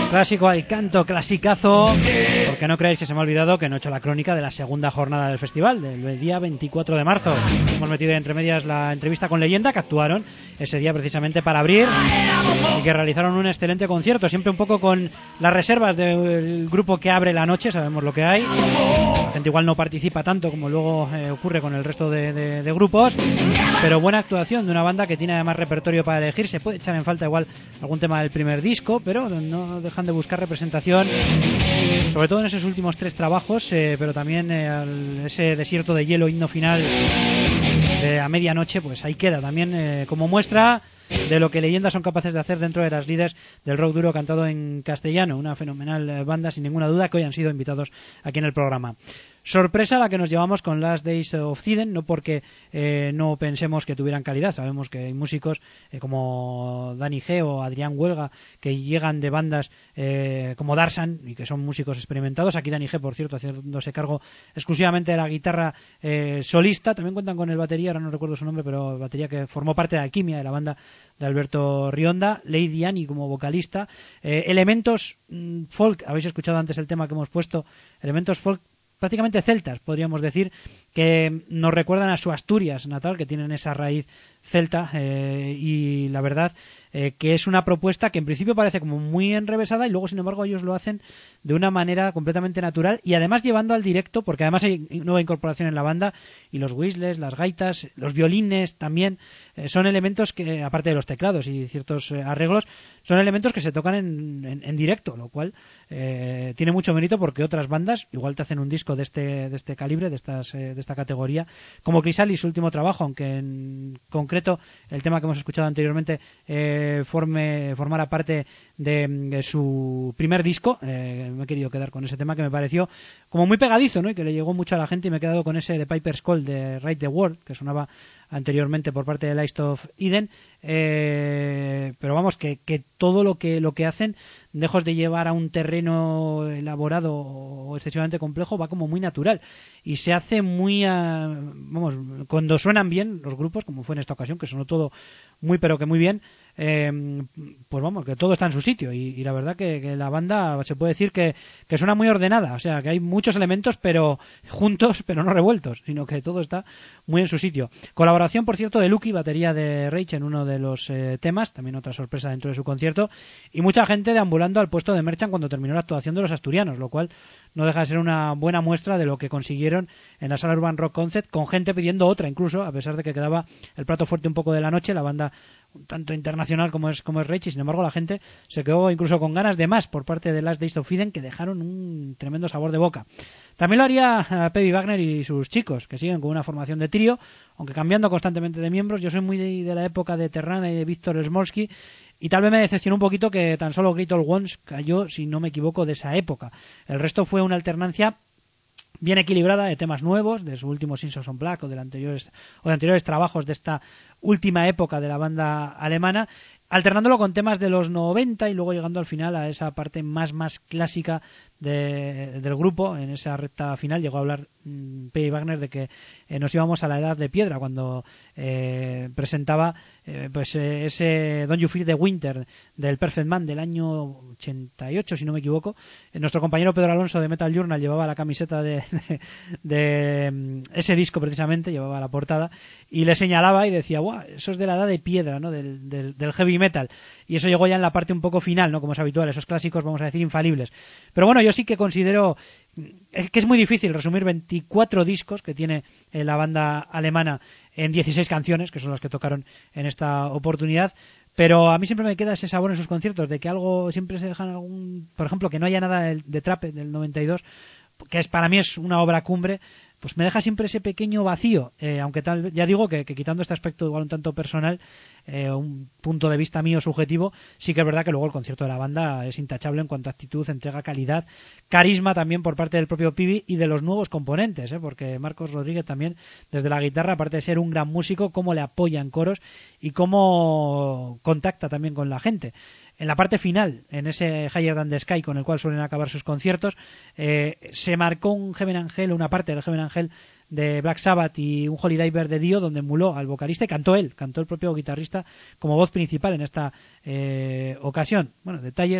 Clásico al canto, clasicazo, porque no creéis que se me ha olvidado que no he hecho la crónica de la segunda jornada del festival, del día veinticuatro de marzo. Hemos metido entre medias la entrevista con Leyenda, que actuaron ese día precisamente para abrir y que realizaron un excelente concierto, siempre un poco con las reservas del grupo que abre la noche, sabemos lo que hay. La gente igual no participa tanto como luego eh, ocurre con el resto de, de, de grupos, pero buena actuación de una banda que tiene además repertorio para elegir. Se puede echar en falta igual algún tema del primer disco, pero no dejan de buscar representación, sobre todo en esos últimos tres trabajos, eh, pero también eh, al, ese desierto de hielo, himno final de a medianoche, pues ahí queda también eh, como muestra de lo que Leyendas son capaces de hacer dentro de las líderes del rock duro cantado en castellano. Una fenomenal banda, sin ninguna duda, que hoy han sido invitados aquí en el programa. Sorpresa la que nos llevamos con Last Days of Eden, no porque eh, no pensemos que tuvieran calidad. Sabemos que hay músicos eh, como Dani G o Adrián Huelga que llegan de bandas eh, como Darsan y que son músicos experimentados. Aquí Dani G, por cierto, haciéndose cargo exclusivamente de la guitarra eh, solista. También cuentan con el batería, ahora no recuerdo su nombre, pero el batería que formó parte de Alquimia, de la banda de Alberto Rionda. Lady Annie como vocalista. Eh, elementos mmm, folk, habéis escuchado antes el tema que hemos puesto, elementos folk prácticamente celtas, podríamos decir, que nos recuerdan a su Asturias natal, que tienen esa raíz celta, eh, y la verdad eh, que es una propuesta que en principio parece como muy enrevesada y luego sin embargo ellos lo hacen de una manera completamente natural y además llevando al directo, porque además hay nueva incorporación en la banda y los whistles, las gaitas, los violines también eh, son elementos que, aparte de los teclados y ciertos eh, arreglos, son elementos que se tocan en, en, en directo, lo cual eh, tiene mucho mérito porque otras bandas igual te hacen un disco de este de este calibre, de estas eh, de esta categoría, como Chrysalis, su último trabajo, aunque en concreto el tema que hemos escuchado anteriormente eh, forme formara parte de, de su primer disco. Eh, me he querido quedar con ese tema que me pareció como muy pegadizo, ¿no? Y que le llegó mucho a la gente, y me he quedado con ese de Piper's Call de Ride the World, que sonaba anteriormente por parte de Last of Eden, eh, pero vamos, que, que todo lo que lo que hacen, lejos de llevar a un terreno elaborado o excesivamente complejo, va como muy natural y se hace muy a, vamos, cuando suenan bien los grupos, como fue en esta ocasión, que sonó todo muy pero que muy bien, eh, pues vamos, que todo está en su sitio y, y la verdad que, que la banda se puede decir que, que suena muy ordenada, o sea que hay muchos elementos pero juntos pero no revueltos, sino que todo está muy en su sitio. Colaboración, por cierto, de Lucky, batería de Rage en uno de los eh, temas, también otra sorpresa dentro de su concierto, y mucha gente deambulando al puesto de Merchant cuando terminó la actuación de los asturianos, lo cual no deja de ser una buena muestra de lo que consiguieron en la sala Urban Rock Concept, con gente pidiendo otra incluso, a pesar de que quedaba el plato fuerte un poco de la noche, la banda un tanto internacional como es como es Rage, y sin embargo la gente se quedó incluso con ganas de más por parte de Last Days of Eden, que dejaron un tremendo sabor de boca. También lo haría Pebi Wagner y sus chicos, que siguen con una formación de trío, aunque cambiando constantemente de miembros. Yo soy muy de, de la época de Terrana y de Víctor Smolsky, y tal vez me decepcionó un poquito que tan solo Great Old Ones cayó, si no me equivoco, de esa época. El resto fue una alternancia bien equilibrada de temas nuevos, de su último Sins on Black o de, anteriores, o de anteriores trabajos de esta última época de la banda alemana, alternándolo con temas de los noventa y luego llegando al final a esa parte más más clásica de, del grupo. En esa recta final llegó a hablar mmm, Pebi Wagner de que eh, nos íbamos a la edad de piedra cuando eh, presentaba eh, pues eh, ese Don't You Fear the Winter del Perfect Man del año ochenta y ocho, si no me equivoco. Eh, nuestro compañero Pedro Alonso de Metal Journal llevaba la camiseta de, de, de um, ese disco precisamente, llevaba la portada y le señalaba y decía, ¡guau! Eso es de la edad de piedra, ¿no? Del, del, del heavy metal. Y eso llegó ya en la parte un poco final, ¿no? Como es habitual, esos clásicos, vamos a decir, infalibles. Pero bueno, yo sí que considero que es muy difícil resumir veinticuatro discos que tiene eh, la banda alemana en dieciséis canciones, que son las que tocaron en esta oportunidad. Pero a mí siempre me queda ese sabor en sus conciertos, de que algo siempre se dejan algún, por ejemplo, que no haya nada de, de Trape del noventa y dos, que es para mí es una obra cumbre, pues me deja siempre ese pequeño vacío, eh, aunque tal, ya digo que, que quitando este aspecto igual un tanto personal, eh, un punto de vista mío subjetivo, sí que es verdad que luego el concierto de la banda es intachable en cuanto a actitud, entrega, calidad, carisma también por parte del propio Pibi y de los nuevos componentes, eh, porque Marcos Rodríguez también desde la guitarra, aparte de ser un gran músico, cómo le apoya en coros y cómo contacta también con la gente. En la parte final, en ese Higher Than the Sky con el cual suelen acabar sus conciertos, eh, se marcó un Heaven Angel, una parte del Heaven Angel de Black Sabbath y un Holy Diver de Dio, donde emuló al vocalista y cantó él, cantó el propio guitarrista como voz principal en esta eh, ocasión. Bueno, detalles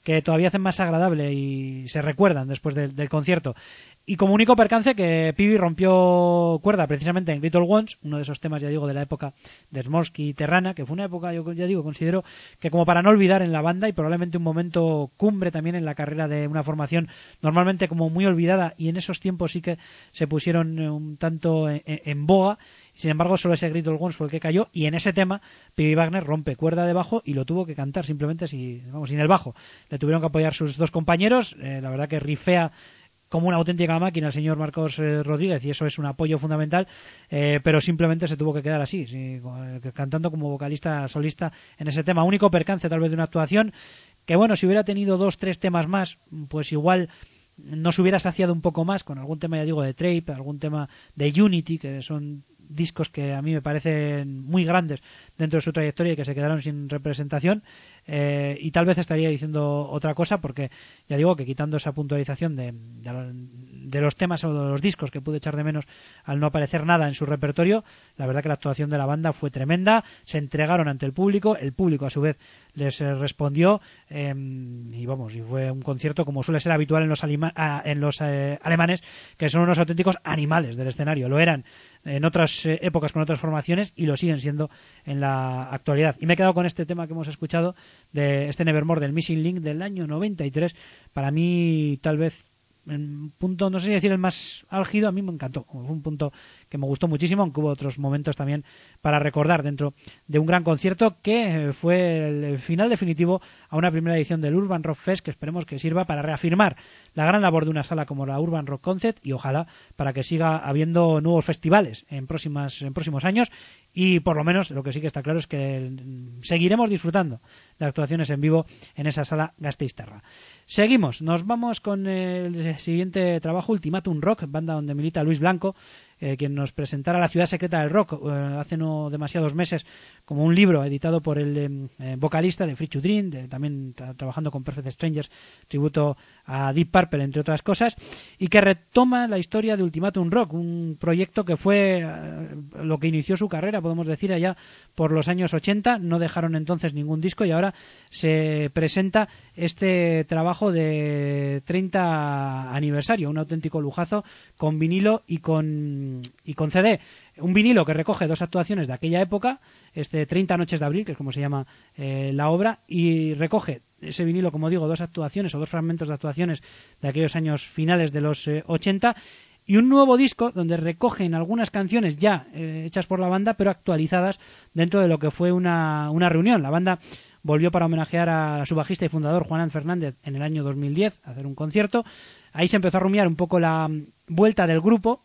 que todavía hacen más agradable y se recuerdan después del, del concierto. Y como único percance que Pibi rompió cuerda precisamente en Little Ones, uno de esos temas, ya digo, de la época de Smolsky y Terrana, que fue una época, yo ya digo, considero que como para no olvidar en la banda y probablemente un momento cumbre también en la carrera de una formación normalmente como muy olvidada, y en esos tiempos sí que se pusieron un tanto en, en boga. Sin embargo, solo ese Little Ones fue el que cayó, y en ese tema Pibi Wagner rompe cuerda de bajo y lo tuvo que cantar simplemente si, vamos, sin el bajo. Le tuvieron que apoyar sus dos compañeros. Eh, la verdad que rifea como una auténtica máquina el señor Marcos eh, Rodríguez, y eso es un apoyo fundamental, eh, pero simplemente se tuvo que quedar así, sí, cantando como vocalista solista en ese tema. Único percance tal vez de una actuación que, bueno, si hubiera tenido dos, tres temas más, pues igual nos hubiera saciado un poco más con algún tema, ya digo, de Trape, algún tema de Unity, que son discos que a mí me parecen muy grandes dentro de su trayectoria y que se quedaron sin representación, eh, y tal vez estaría diciendo otra cosa, porque ya digo que quitando esa puntualización de, de, de los temas o de los discos que pude echar de menos al no aparecer nada en su repertorio, la verdad que la actuación de la banda fue tremenda. Se entregaron ante el público, el público a su vez les eh, respondió, eh, y vamos, y fue un concierto como suele ser habitual en los, alima- ah, en los eh, alemanes, que son unos auténticos animales del escenario. Lo eran en otras eh, épocas con otras formaciones y lo siguen siendo en la actualidad. Y me he quedado con este tema que hemos escuchado, de este Nevermore del Missing Link del año noventa y tres. Para mí, tal vez en punto, no sé si decir el más álgido, a mí me encantó, fue un punto que me gustó muchísimo, aunque hubo otros momentos también para recordar dentro de un gran concierto que fue el final definitivo a una primera edición del Urban Rock Fest, que esperemos que sirva para reafirmar la gran labor de una sala como la Urban Rock Concept, y ojalá para que siga habiendo nuevos festivales en próximas en próximos años. Y por lo menos lo que sí que está claro es que seguiremos disfrutando de actuaciones en vivo en esa sala Gasteiztarra. Seguimos, nos vamos con el siguiente trabajo, Ultimatum Rock, banda donde milita Luis Blanco, eh, quien nos presentara La ciudad secreta del rock eh, hace no demasiados meses como un libro editado por el eh, vocalista de Free to Dream, de, también tra- trabajando con Perfect Strangers, tributo a Deep Purple, entre otras cosas, y que retoma la historia de Ultimatum Rock, un proyecto que fue eh, lo que inició su carrera, podemos decir, allá por los años ochenta. No dejaron entonces ningún disco y ahora se presenta este trabajo de treinta aniversario, un auténtico lujazo, con vinilo y con, y con C D. Un vinilo que recoge dos actuaciones de aquella época, este treinta Noches de Abril, que es como se llama eh, la obra, y recoge ese vinilo, como digo, dos actuaciones o dos fragmentos de actuaciones de aquellos años finales de los eh, ochenta, y un nuevo disco donde recogen algunas canciones ya eh, hechas por la banda, pero actualizadas dentro de lo que fue una, una reunión. La banda volvió para homenajear a su bajista y fundador Juanán Fernández en el año dos mil diez, a hacer un concierto. Ahí se empezó a rumiar un poco la vuelta del grupo,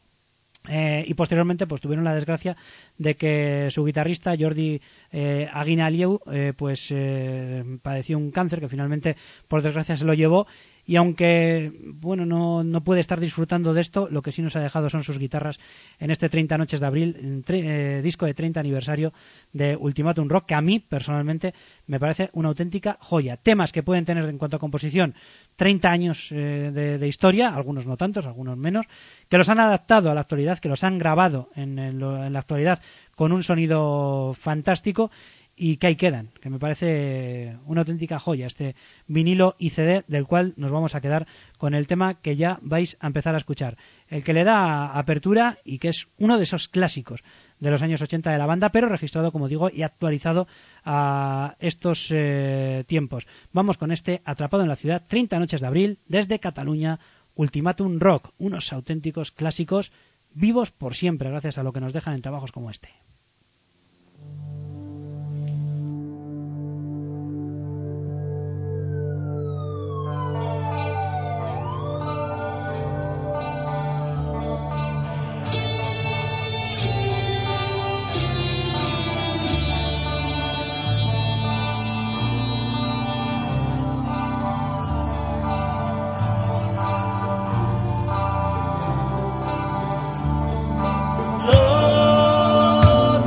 eh, y posteriormente pues tuvieron la desgracia de que su guitarrista Jordi eh, Aguinalieu eh, pues eh, padeció un cáncer que finalmente por desgracia se lo llevó. Y aunque bueno no, no puede estar disfrutando de esto, lo que sí nos ha dejado son sus guitarras en este treinta Noches de Abril, tre- eh, disco de treinta aniversario de Ultimatum Rock, que a mí personalmente me parece una auténtica joya. Temas que pueden tener en cuanto a composición treinta años eh, de, de historia, algunos no tantos, algunos menos, que los han adaptado a la actualidad, que los han grabado en, en, lo, en la actualidad con un sonido fantástico, y que ahí quedan, que me parece una auténtica joya este vinilo y C D, del cual nos vamos a quedar con el tema que ya vais a empezar a escuchar, el que le da apertura y que es uno de esos clásicos de los años ochenta de la banda, pero registrado, como digo, y actualizado a estos eh, tiempos. Vamos con este Atrapado en la ciudad, treinta Noches de Abril, desde Cataluña, Ultimatum Rock, unos auténticos clásicos vivos por siempre gracias a lo que nos dejan en trabajos como este. Love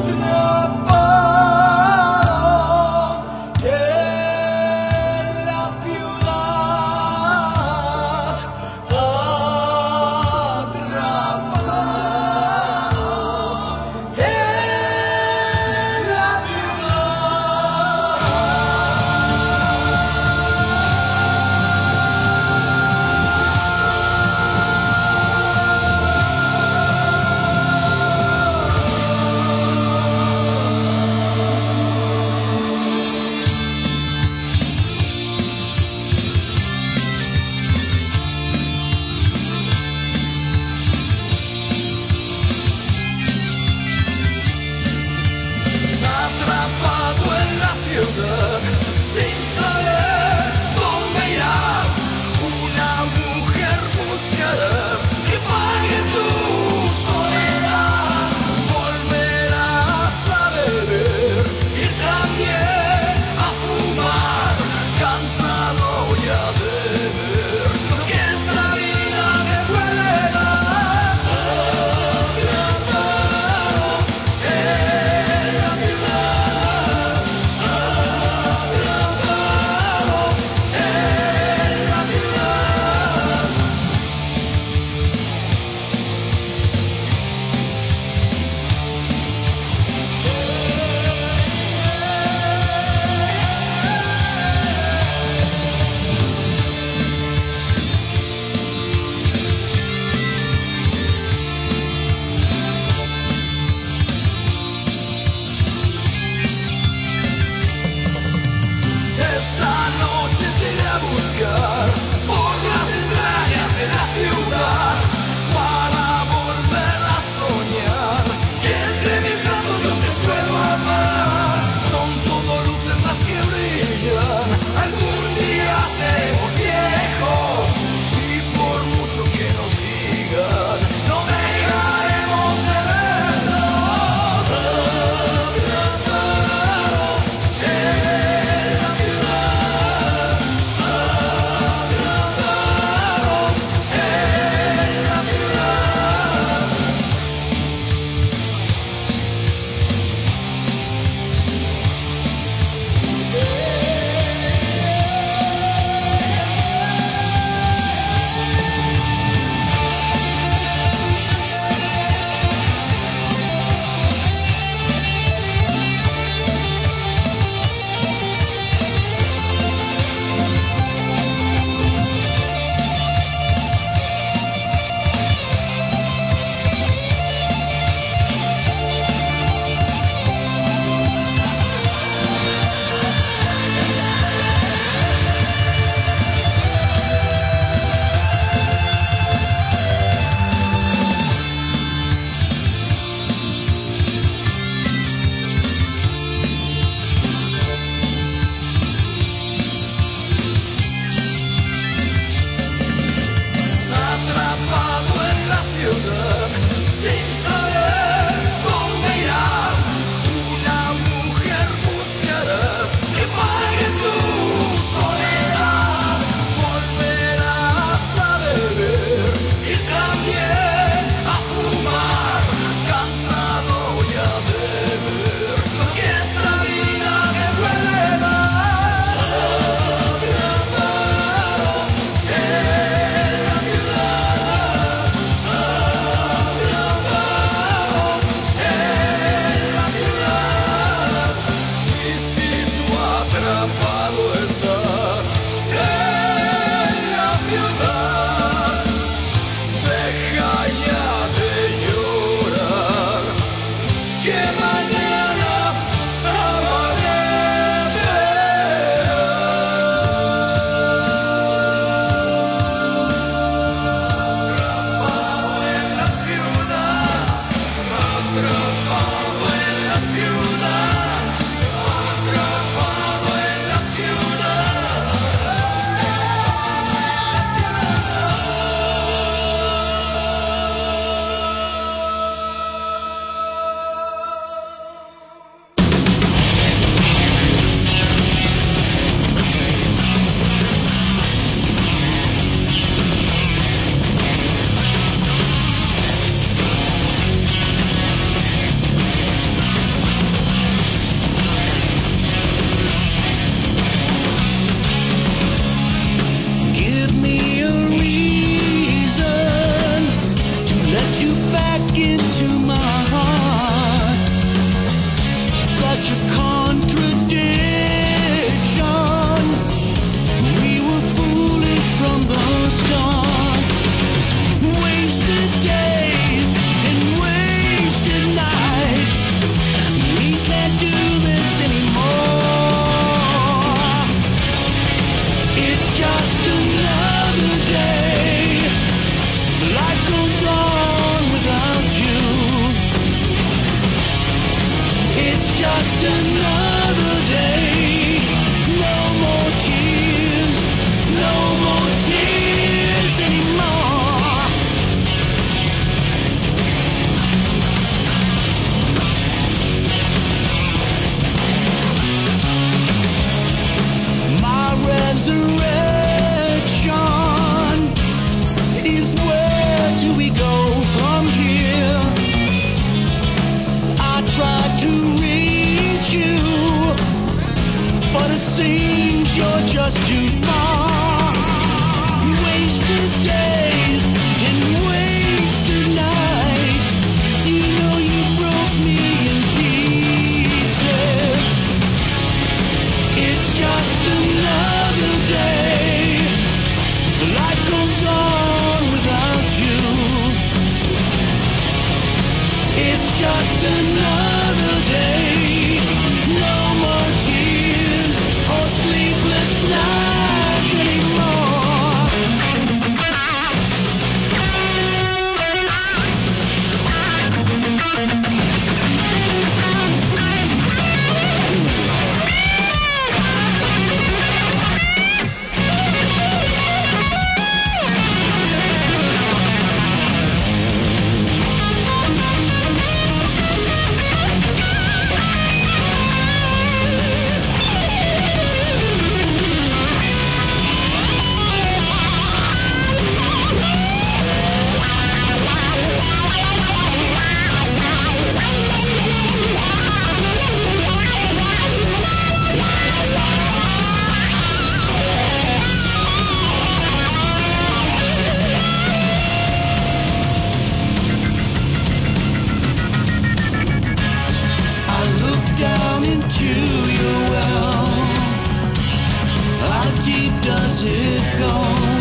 does it go?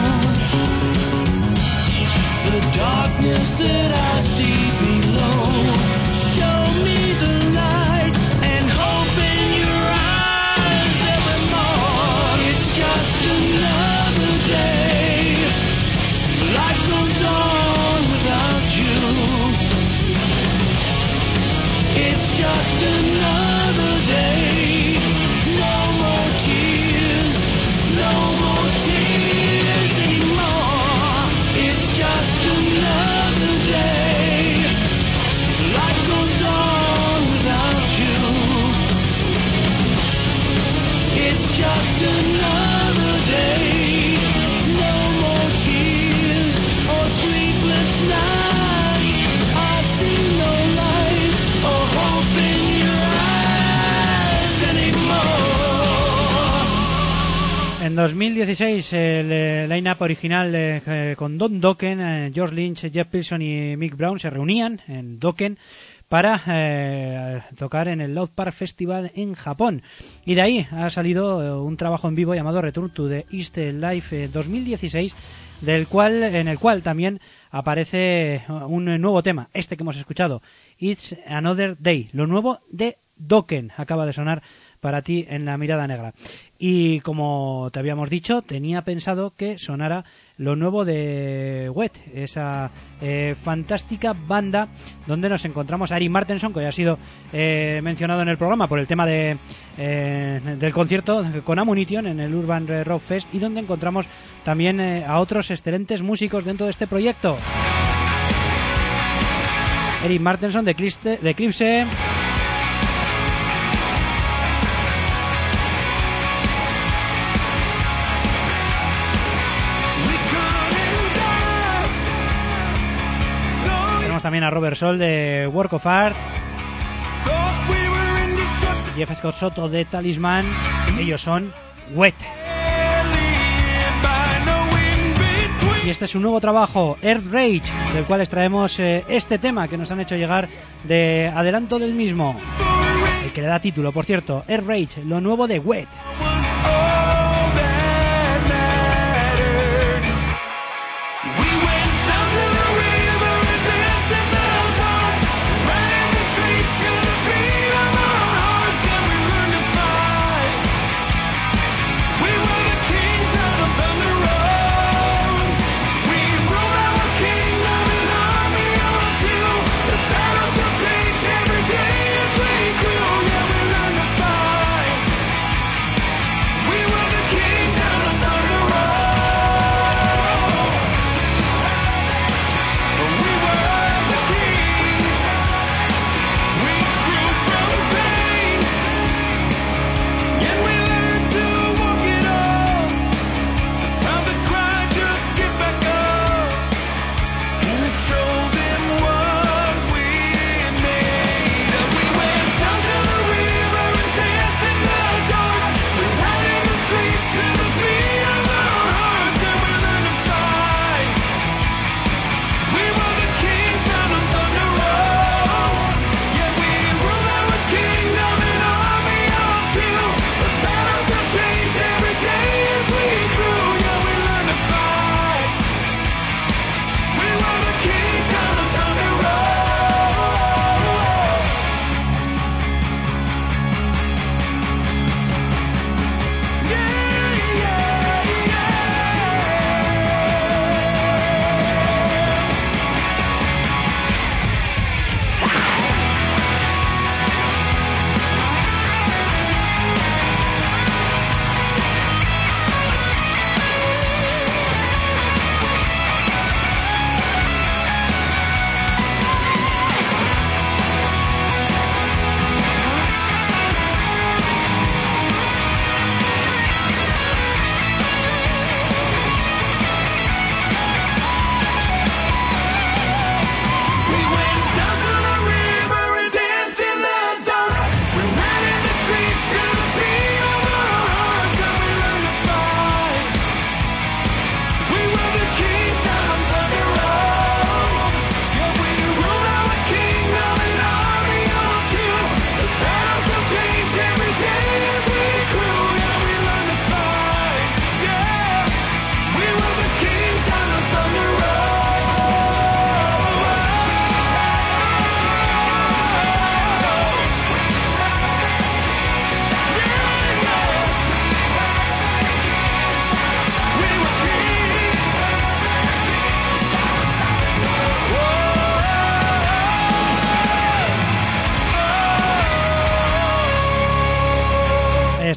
The darkness that I see below. Show me the light and hope in your eyes evermore. It's just another day. Life goes on without you. It's just another day. No more tears, no more tears anymore. It's just another day. Life goes on without you. It's just another day. No more tears or sleepless nights. I see no light or hope in your eyes anymore. En dos mil dieciséis el eh, line-up original eh, eh, con Don Dokken, eh, George Lynch, Jeff Pilson y Mick Brown se reunían en Dokken para eh, tocar en el Loud Park Festival en Japón. Y de ahí ha salido eh, un trabajo en vivo llamado Return to the East Life eh, dos mil dieciséis, del cual, en el cual también aparece un nuevo tema, este que hemos escuchado, It's Another Day, lo nuevo de Dokken, acaba de sonar para ti en La Mirada Negra. Y como te habíamos dicho, tenía pensado que sonara lo nuevo de Wet, esa eh, fantástica banda donde nos encontramos a Eric Martenson, que ya ha sido eh, mencionado en el programa por el tema de eh, del concierto con Ammunition en el Urban Rock Fest, y donde encontramos también eh, a otros excelentes músicos dentro de este proyecto. Eric Martenson de Eclipse, de Eclipse, también a Robert Soul de Work of Art, Jeff Scott Soto de Talisman. Ellos son Wet. Y este es un nuevo trabajo, Earth Rage, del cual extraemos eh, este tema que nos han hecho llegar de adelanto del mismo, el que le da título, por cierto, Earth Rage, lo nuevo de Wet.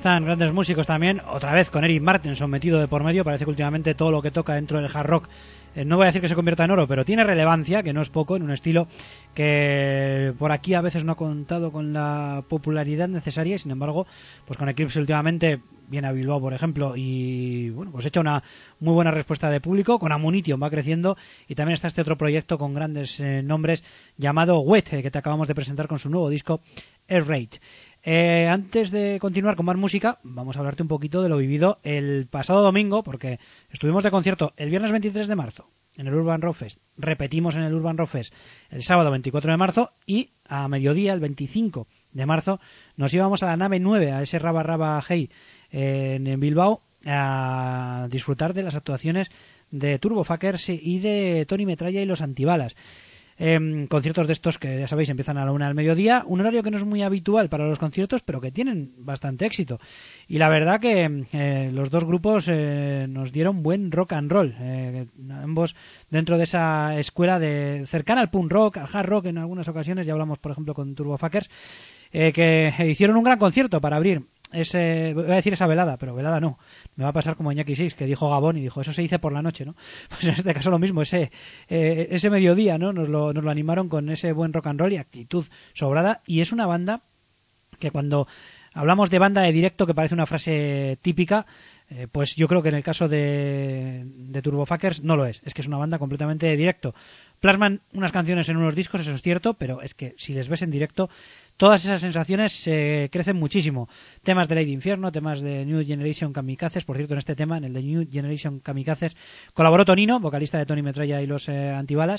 están grandes músicos también, otra vez con Eric Martinson metido de por medio. Parece que últimamente todo lo que toca dentro del hard rock, eh, no voy a decir que se convierta en oro, pero tiene relevancia, que no es poco, en un estilo que por aquí a veces no ha contado con la popularidad necesaria, y sin embargo, pues con Eclipse últimamente viene a Bilbao, por ejemplo, y bueno, pues echa una muy buena respuesta de público. Con Ammunition va creciendo, y también está este otro proyecto con grandes eh, nombres llamado Wet, eh, que te acabamos de presentar con su nuevo disco Air Raid. Eh, antes de continuar con más música, vamos a hablarte un poquito de lo vivido el pasado domingo, porque estuvimos de concierto el viernes veintitrés de marzo en el Urban Rock Fest, repetimos en el Urban Rock Fest el sábado veinticuatro de marzo, y a mediodía, el veinticinco de marzo, nos íbamos a la nave nueve, a ese Raba Raba Hey eh, en Bilbao, a disfrutar de las actuaciones de Turbofuckers y de Tony Metralla y los Antibalas. Eh, conciertos de estos que ya sabéis empiezan a la una del mediodía, un horario que no es muy habitual para los conciertos, pero que tienen bastante éxito, y la verdad que eh, los dos grupos eh, nos dieron buen rock and roll, eh, ambos dentro de esa escuela de cercana al punk rock, al hard rock en algunas ocasiones. Ya hablamos por ejemplo con Turbofuckers, eh, que hicieron un gran concierto para abrir ese, voy a decir esa velada, pero velada no, me va a pasar como Iñaki Six, que dijo Gabón y dijo, eso se dice por la noche, ¿no? Pues en este caso lo mismo, ese eh, ese mediodía, ¿no? Nos lo, nos lo animaron con ese buen rock and roll y actitud sobrada, y es una banda que cuando hablamos de banda de directo, que parece una frase típica, eh, pues yo creo que en el caso de, de Turbofuckers no lo es, es que es una banda completamente de directo. Plasman unas canciones en unos discos, eso es cierto, pero es que si les ves en directo, todas esas sensaciones eh, crecen muchísimo. Temas de Lady Infierno, temas de New Generation Kamikazes. Por cierto, en este tema, en el de New Generation Kamikazes, colaboró Tonino, vocalista de Tony Metralla y los eh, Antibalas.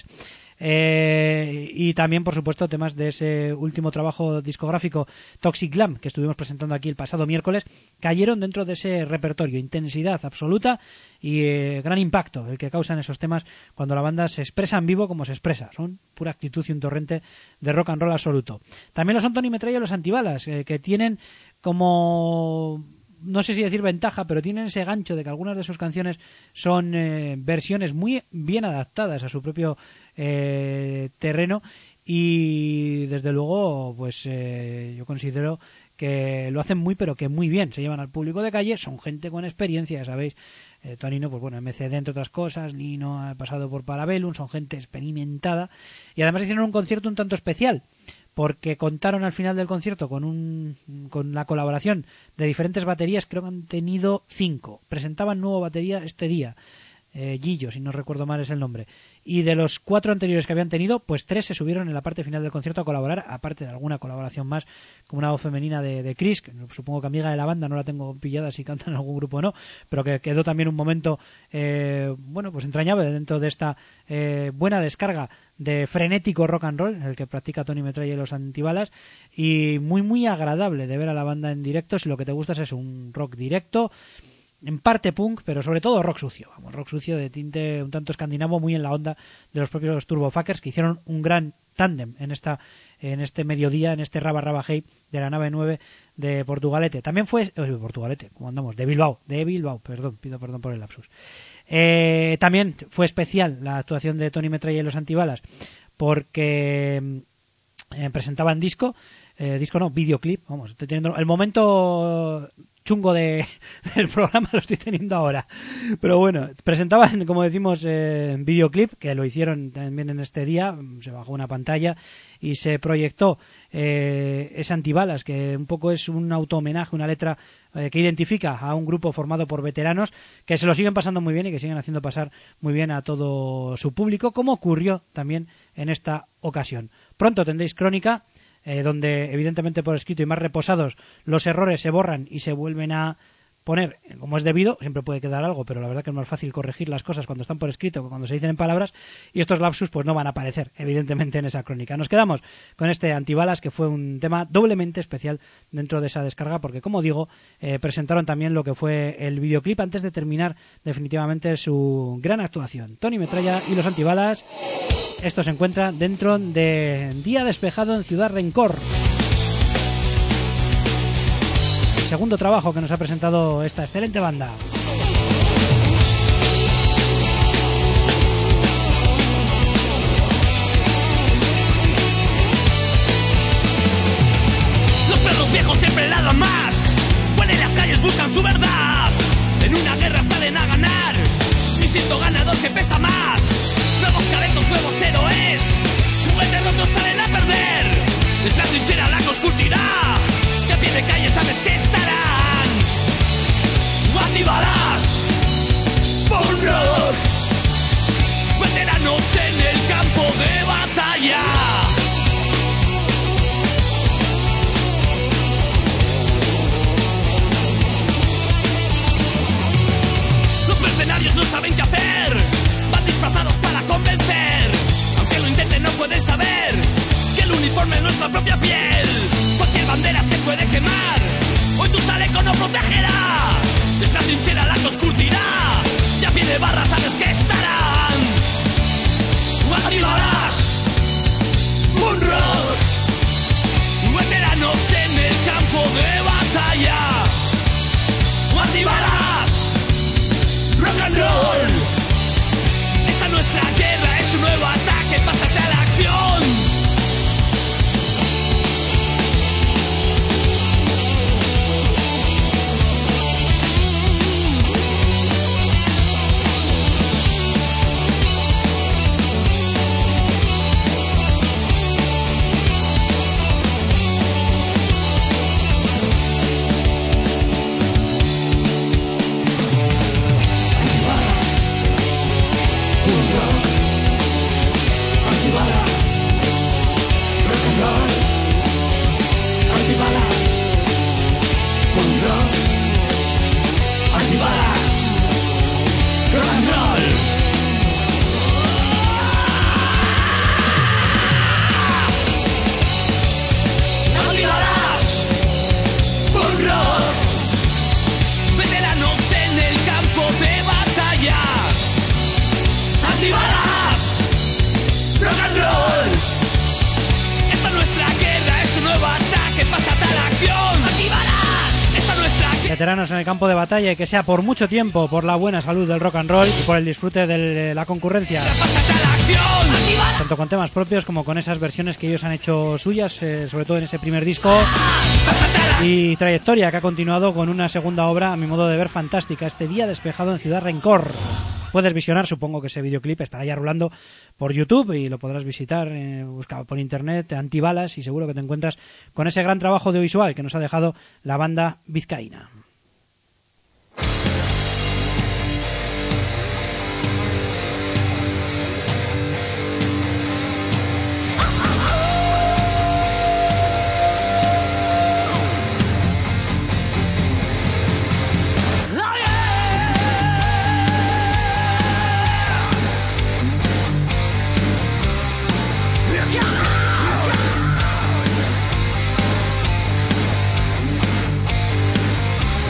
Eh, y también, por supuesto, temas de ese último trabajo discográfico Toxic Glam, que estuvimos presentando aquí el pasado miércoles, cayeron dentro de ese repertorio. Intensidad absoluta y eh, gran impacto el que causan esos temas cuando la banda se expresa en vivo como se expresa. Son pura actitud y un torrente de rock and roll absoluto. También lo son Tony Metralla y los Antibalas, eh, que tienen como, no sé si decir ventaja, pero tienen ese gancho de que algunas de sus canciones son eh, versiones muy bien adaptadas a su propio eh, terreno, y desde luego pues eh, yo considero que lo hacen muy pero que muy bien, se llevan al público de calle, son gente con experiencia, ya sabéis. Eh, Tonino, pues bueno, M C D entre otras cosas, Lino ha pasado por Parabellum, son gente experimentada, y además hicieron un concierto un tanto especial, porque contaron al final del concierto con un con la colaboración de diferentes baterías. Creo que han tenido cinco, presentaban nueva batería este día, eh, Gillo, si no recuerdo mal es el nombre, y de los cuatro anteriores que habían tenido, pues tres se subieron en la parte final del concierto a colaborar, aparte de alguna colaboración más, como una voz femenina de, de Chris, que supongo que amiga de la banda, no la tengo pillada si canta en algún grupo o no, pero que quedó también un momento eh, bueno, pues entrañable dentro de esta eh, buena descarga de frenético rock and roll en el que practica Tony Metralla y los Antibalas, y muy muy agradable de ver a la banda en directo si lo que te gusta es un rock directo, en parte punk, pero sobre todo rock sucio, vamos, rock sucio de tinte un tanto escandinavo, muy en la onda de los propios Turbofuckers, que hicieron un gran tándem en esta en este mediodía, en este Raba Raba Hey de la nave nueve de Portugalete. También fue, eh, Portugalete, ¿cómo andamos? De Bilbao, de Bilbao, perdón, pido perdón por el lapsus. Eh, también fue especial la actuación de Tony Metralla y los Antibalas, porque eh, presentaban disco, eh, disco no, videoclip, vamos, estoy teniendo el momento chungo de, del programa, lo estoy teniendo ahora, pero bueno, presentaban, como decimos, eh, videoclip, que lo hicieron también en este día, se bajó una pantalla y se proyectó eh, ese Antibalas, que un poco es un auto-homenaje, una letra eh, que identifica a un grupo formado por veteranos que se lo siguen pasando muy bien y que siguen haciendo pasar muy bien a todo su público, como ocurrió también en esta ocasión. Pronto tendréis Crónica, Eh, donde evidentemente por escrito y más reposados los errores se borran y se vuelven a poner como es debido. Siempre puede quedar algo, pero la verdad que es más fácil corregir las cosas cuando están por escrito que cuando se dicen en palabras, y estos lapsus pues no van a aparecer evidentemente en esa crónica. Nos quedamos con este Antibalas, que fue un tema doblemente especial dentro de esa descarga, porque como digo, eh, presentaron también lo que fue el videoclip antes de terminar definitivamente su gran actuación. Tony Metralla y los Antibalas. Esto se encuentra dentro de Día Despejado en Ciudad Rencor, el segundo trabajo que nos ha presentado esta excelente banda. Los perros viejos siempre ladran más. Huelen las calles no saben qué hacer, van disfrazados para convencer. Aunque lo intenten no pueden saber que el uniforme es nuestra propia piel. Cualquier bandera se puede quemar, hoy tu chaleco no protegerá. Esta trinchera la que os curtirá, y a pie de barra sabes que estarán. Activarás un rock, veteranos en el campo de batalla. Activarás rock and roll. Esta nuestra guerra es un nuevo ataque, pásate a la acción. Veteranos en el campo de batalla, y que sea por mucho tiempo, por la buena salud del rock and roll y por el disfrute de la concurrencia, tanto con temas propios como con esas versiones que ellos han hecho suyas, eh, sobre todo en ese primer disco, y trayectoria que ha continuado con una segunda obra, a mi modo de ver, fantástica, Este día despejado en Ciudad Rencor. Puedes visionar, supongo que ese videoclip estará ya rulando por YouTube y lo podrás visitar, eh, busca por internet Antibalas y seguro que te encuentras con ese gran trabajo audiovisual que nos ha dejado la banda vizcaína. Yeah.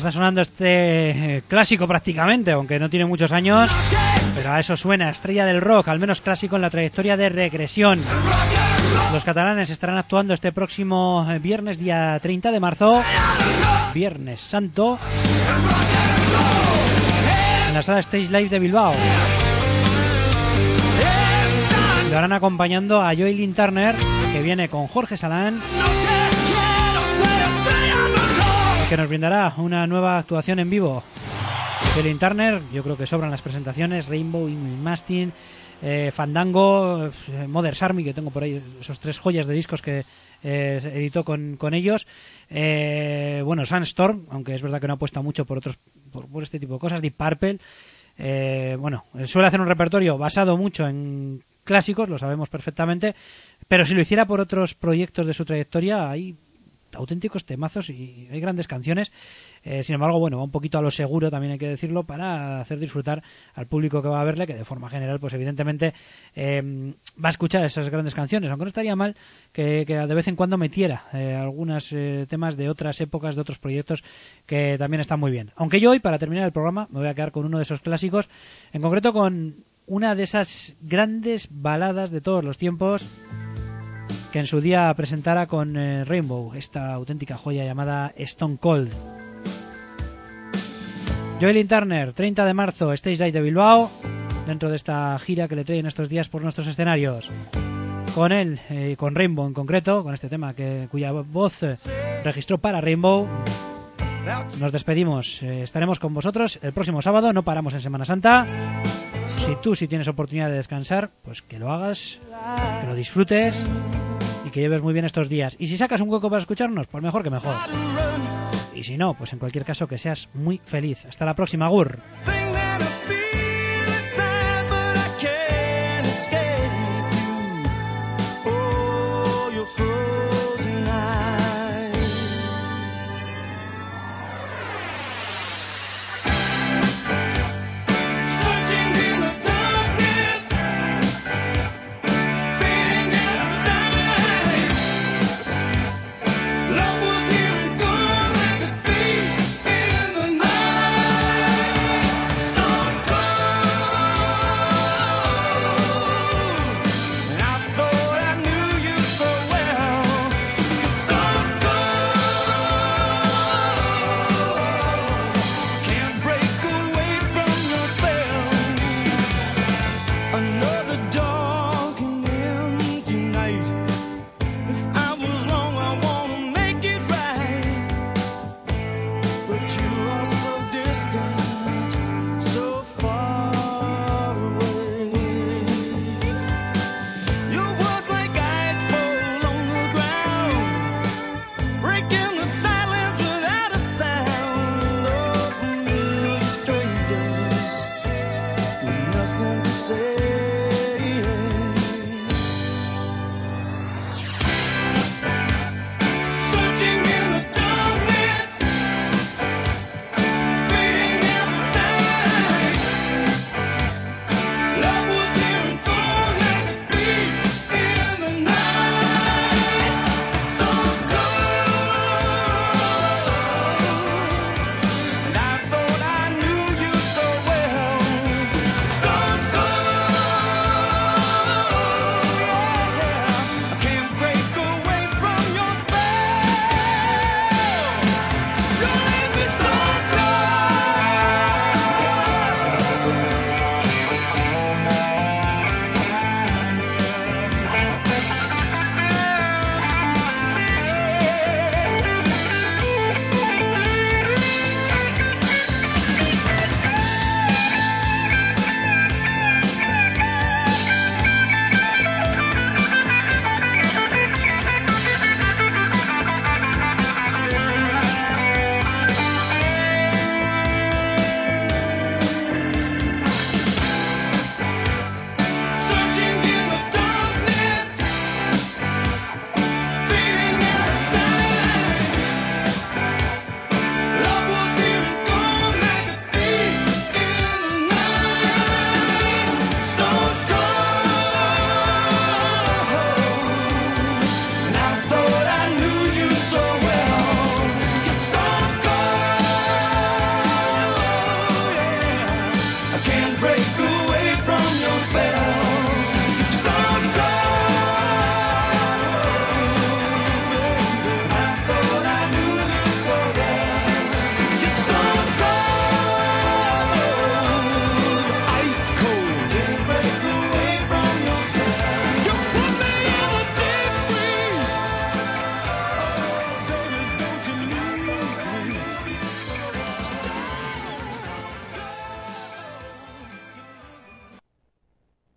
está sonando este eh, clásico prácticamente, aunque no tiene muchos años, pero a eso suena, estrella del rock, al menos clásico en la trayectoria de Regresión. Los catalanes estarán actuando este próximo viernes, día treinta de marzo, Viernes Santo, en la sala Stage Live de Bilbao. Lo harán acompañando a Joylin Turner, que viene con Jorge Salán, que nos brindará una nueva actuación en vivo. Joylin Turner, yo creo que sobran las presentaciones, Rainbow, Ingrid Mastin, eh, Fandango, eh, Mother's Army, que tengo por ahí esos tres joyas de discos que eh, editó con, con ellos. Eh, bueno, Sandstorm, aunque es verdad que no apuesta mucho por otros por, por este tipo de cosas, Deep Purple. Eh, bueno, suele hacer un repertorio basado mucho en clásicos, lo sabemos perfectamente, pero si lo hiciera por otros proyectos de su trayectoria, hay auténticos temazos y hay grandes canciones. Eh, sin embargo, bueno, va un poquito a lo seguro, también hay que decirlo, para hacer disfrutar al público que va a verle, que de forma general, pues evidentemente eh, va a escuchar esas grandes canciones, aunque no estaría mal que, que de vez en cuando metiera eh, algunos eh, temas de otras épocas, de otros proyectos que también están muy bien. Aunque yo hoy, para terminar el programa, me voy a quedar con uno de esos clásicos, en concreto con una de esas grandes baladas de todos los tiempos que en su día presentara con eh, Rainbow, esta auténtica joya llamada Stone Cold. Joylin Turner, treinta de marzo, Stage Live de Bilbao, dentro de esta gira que le traen estos días por nuestros escenarios. Con él, eh, con Rainbow en concreto, con este tema que cuya voz eh, registró para Rainbow, nos despedimos. Eh, estaremos con vosotros el próximo sábado, no paramos en Semana Santa. Si tú si tienes oportunidad de descansar, pues que lo hagas, que lo disfrutes y que lleves muy bien estos días. Y si sacas un hueco para escucharnos, pues mejor que mejor. Y si no, pues en cualquier caso que seas muy feliz. Hasta la próxima, Gur.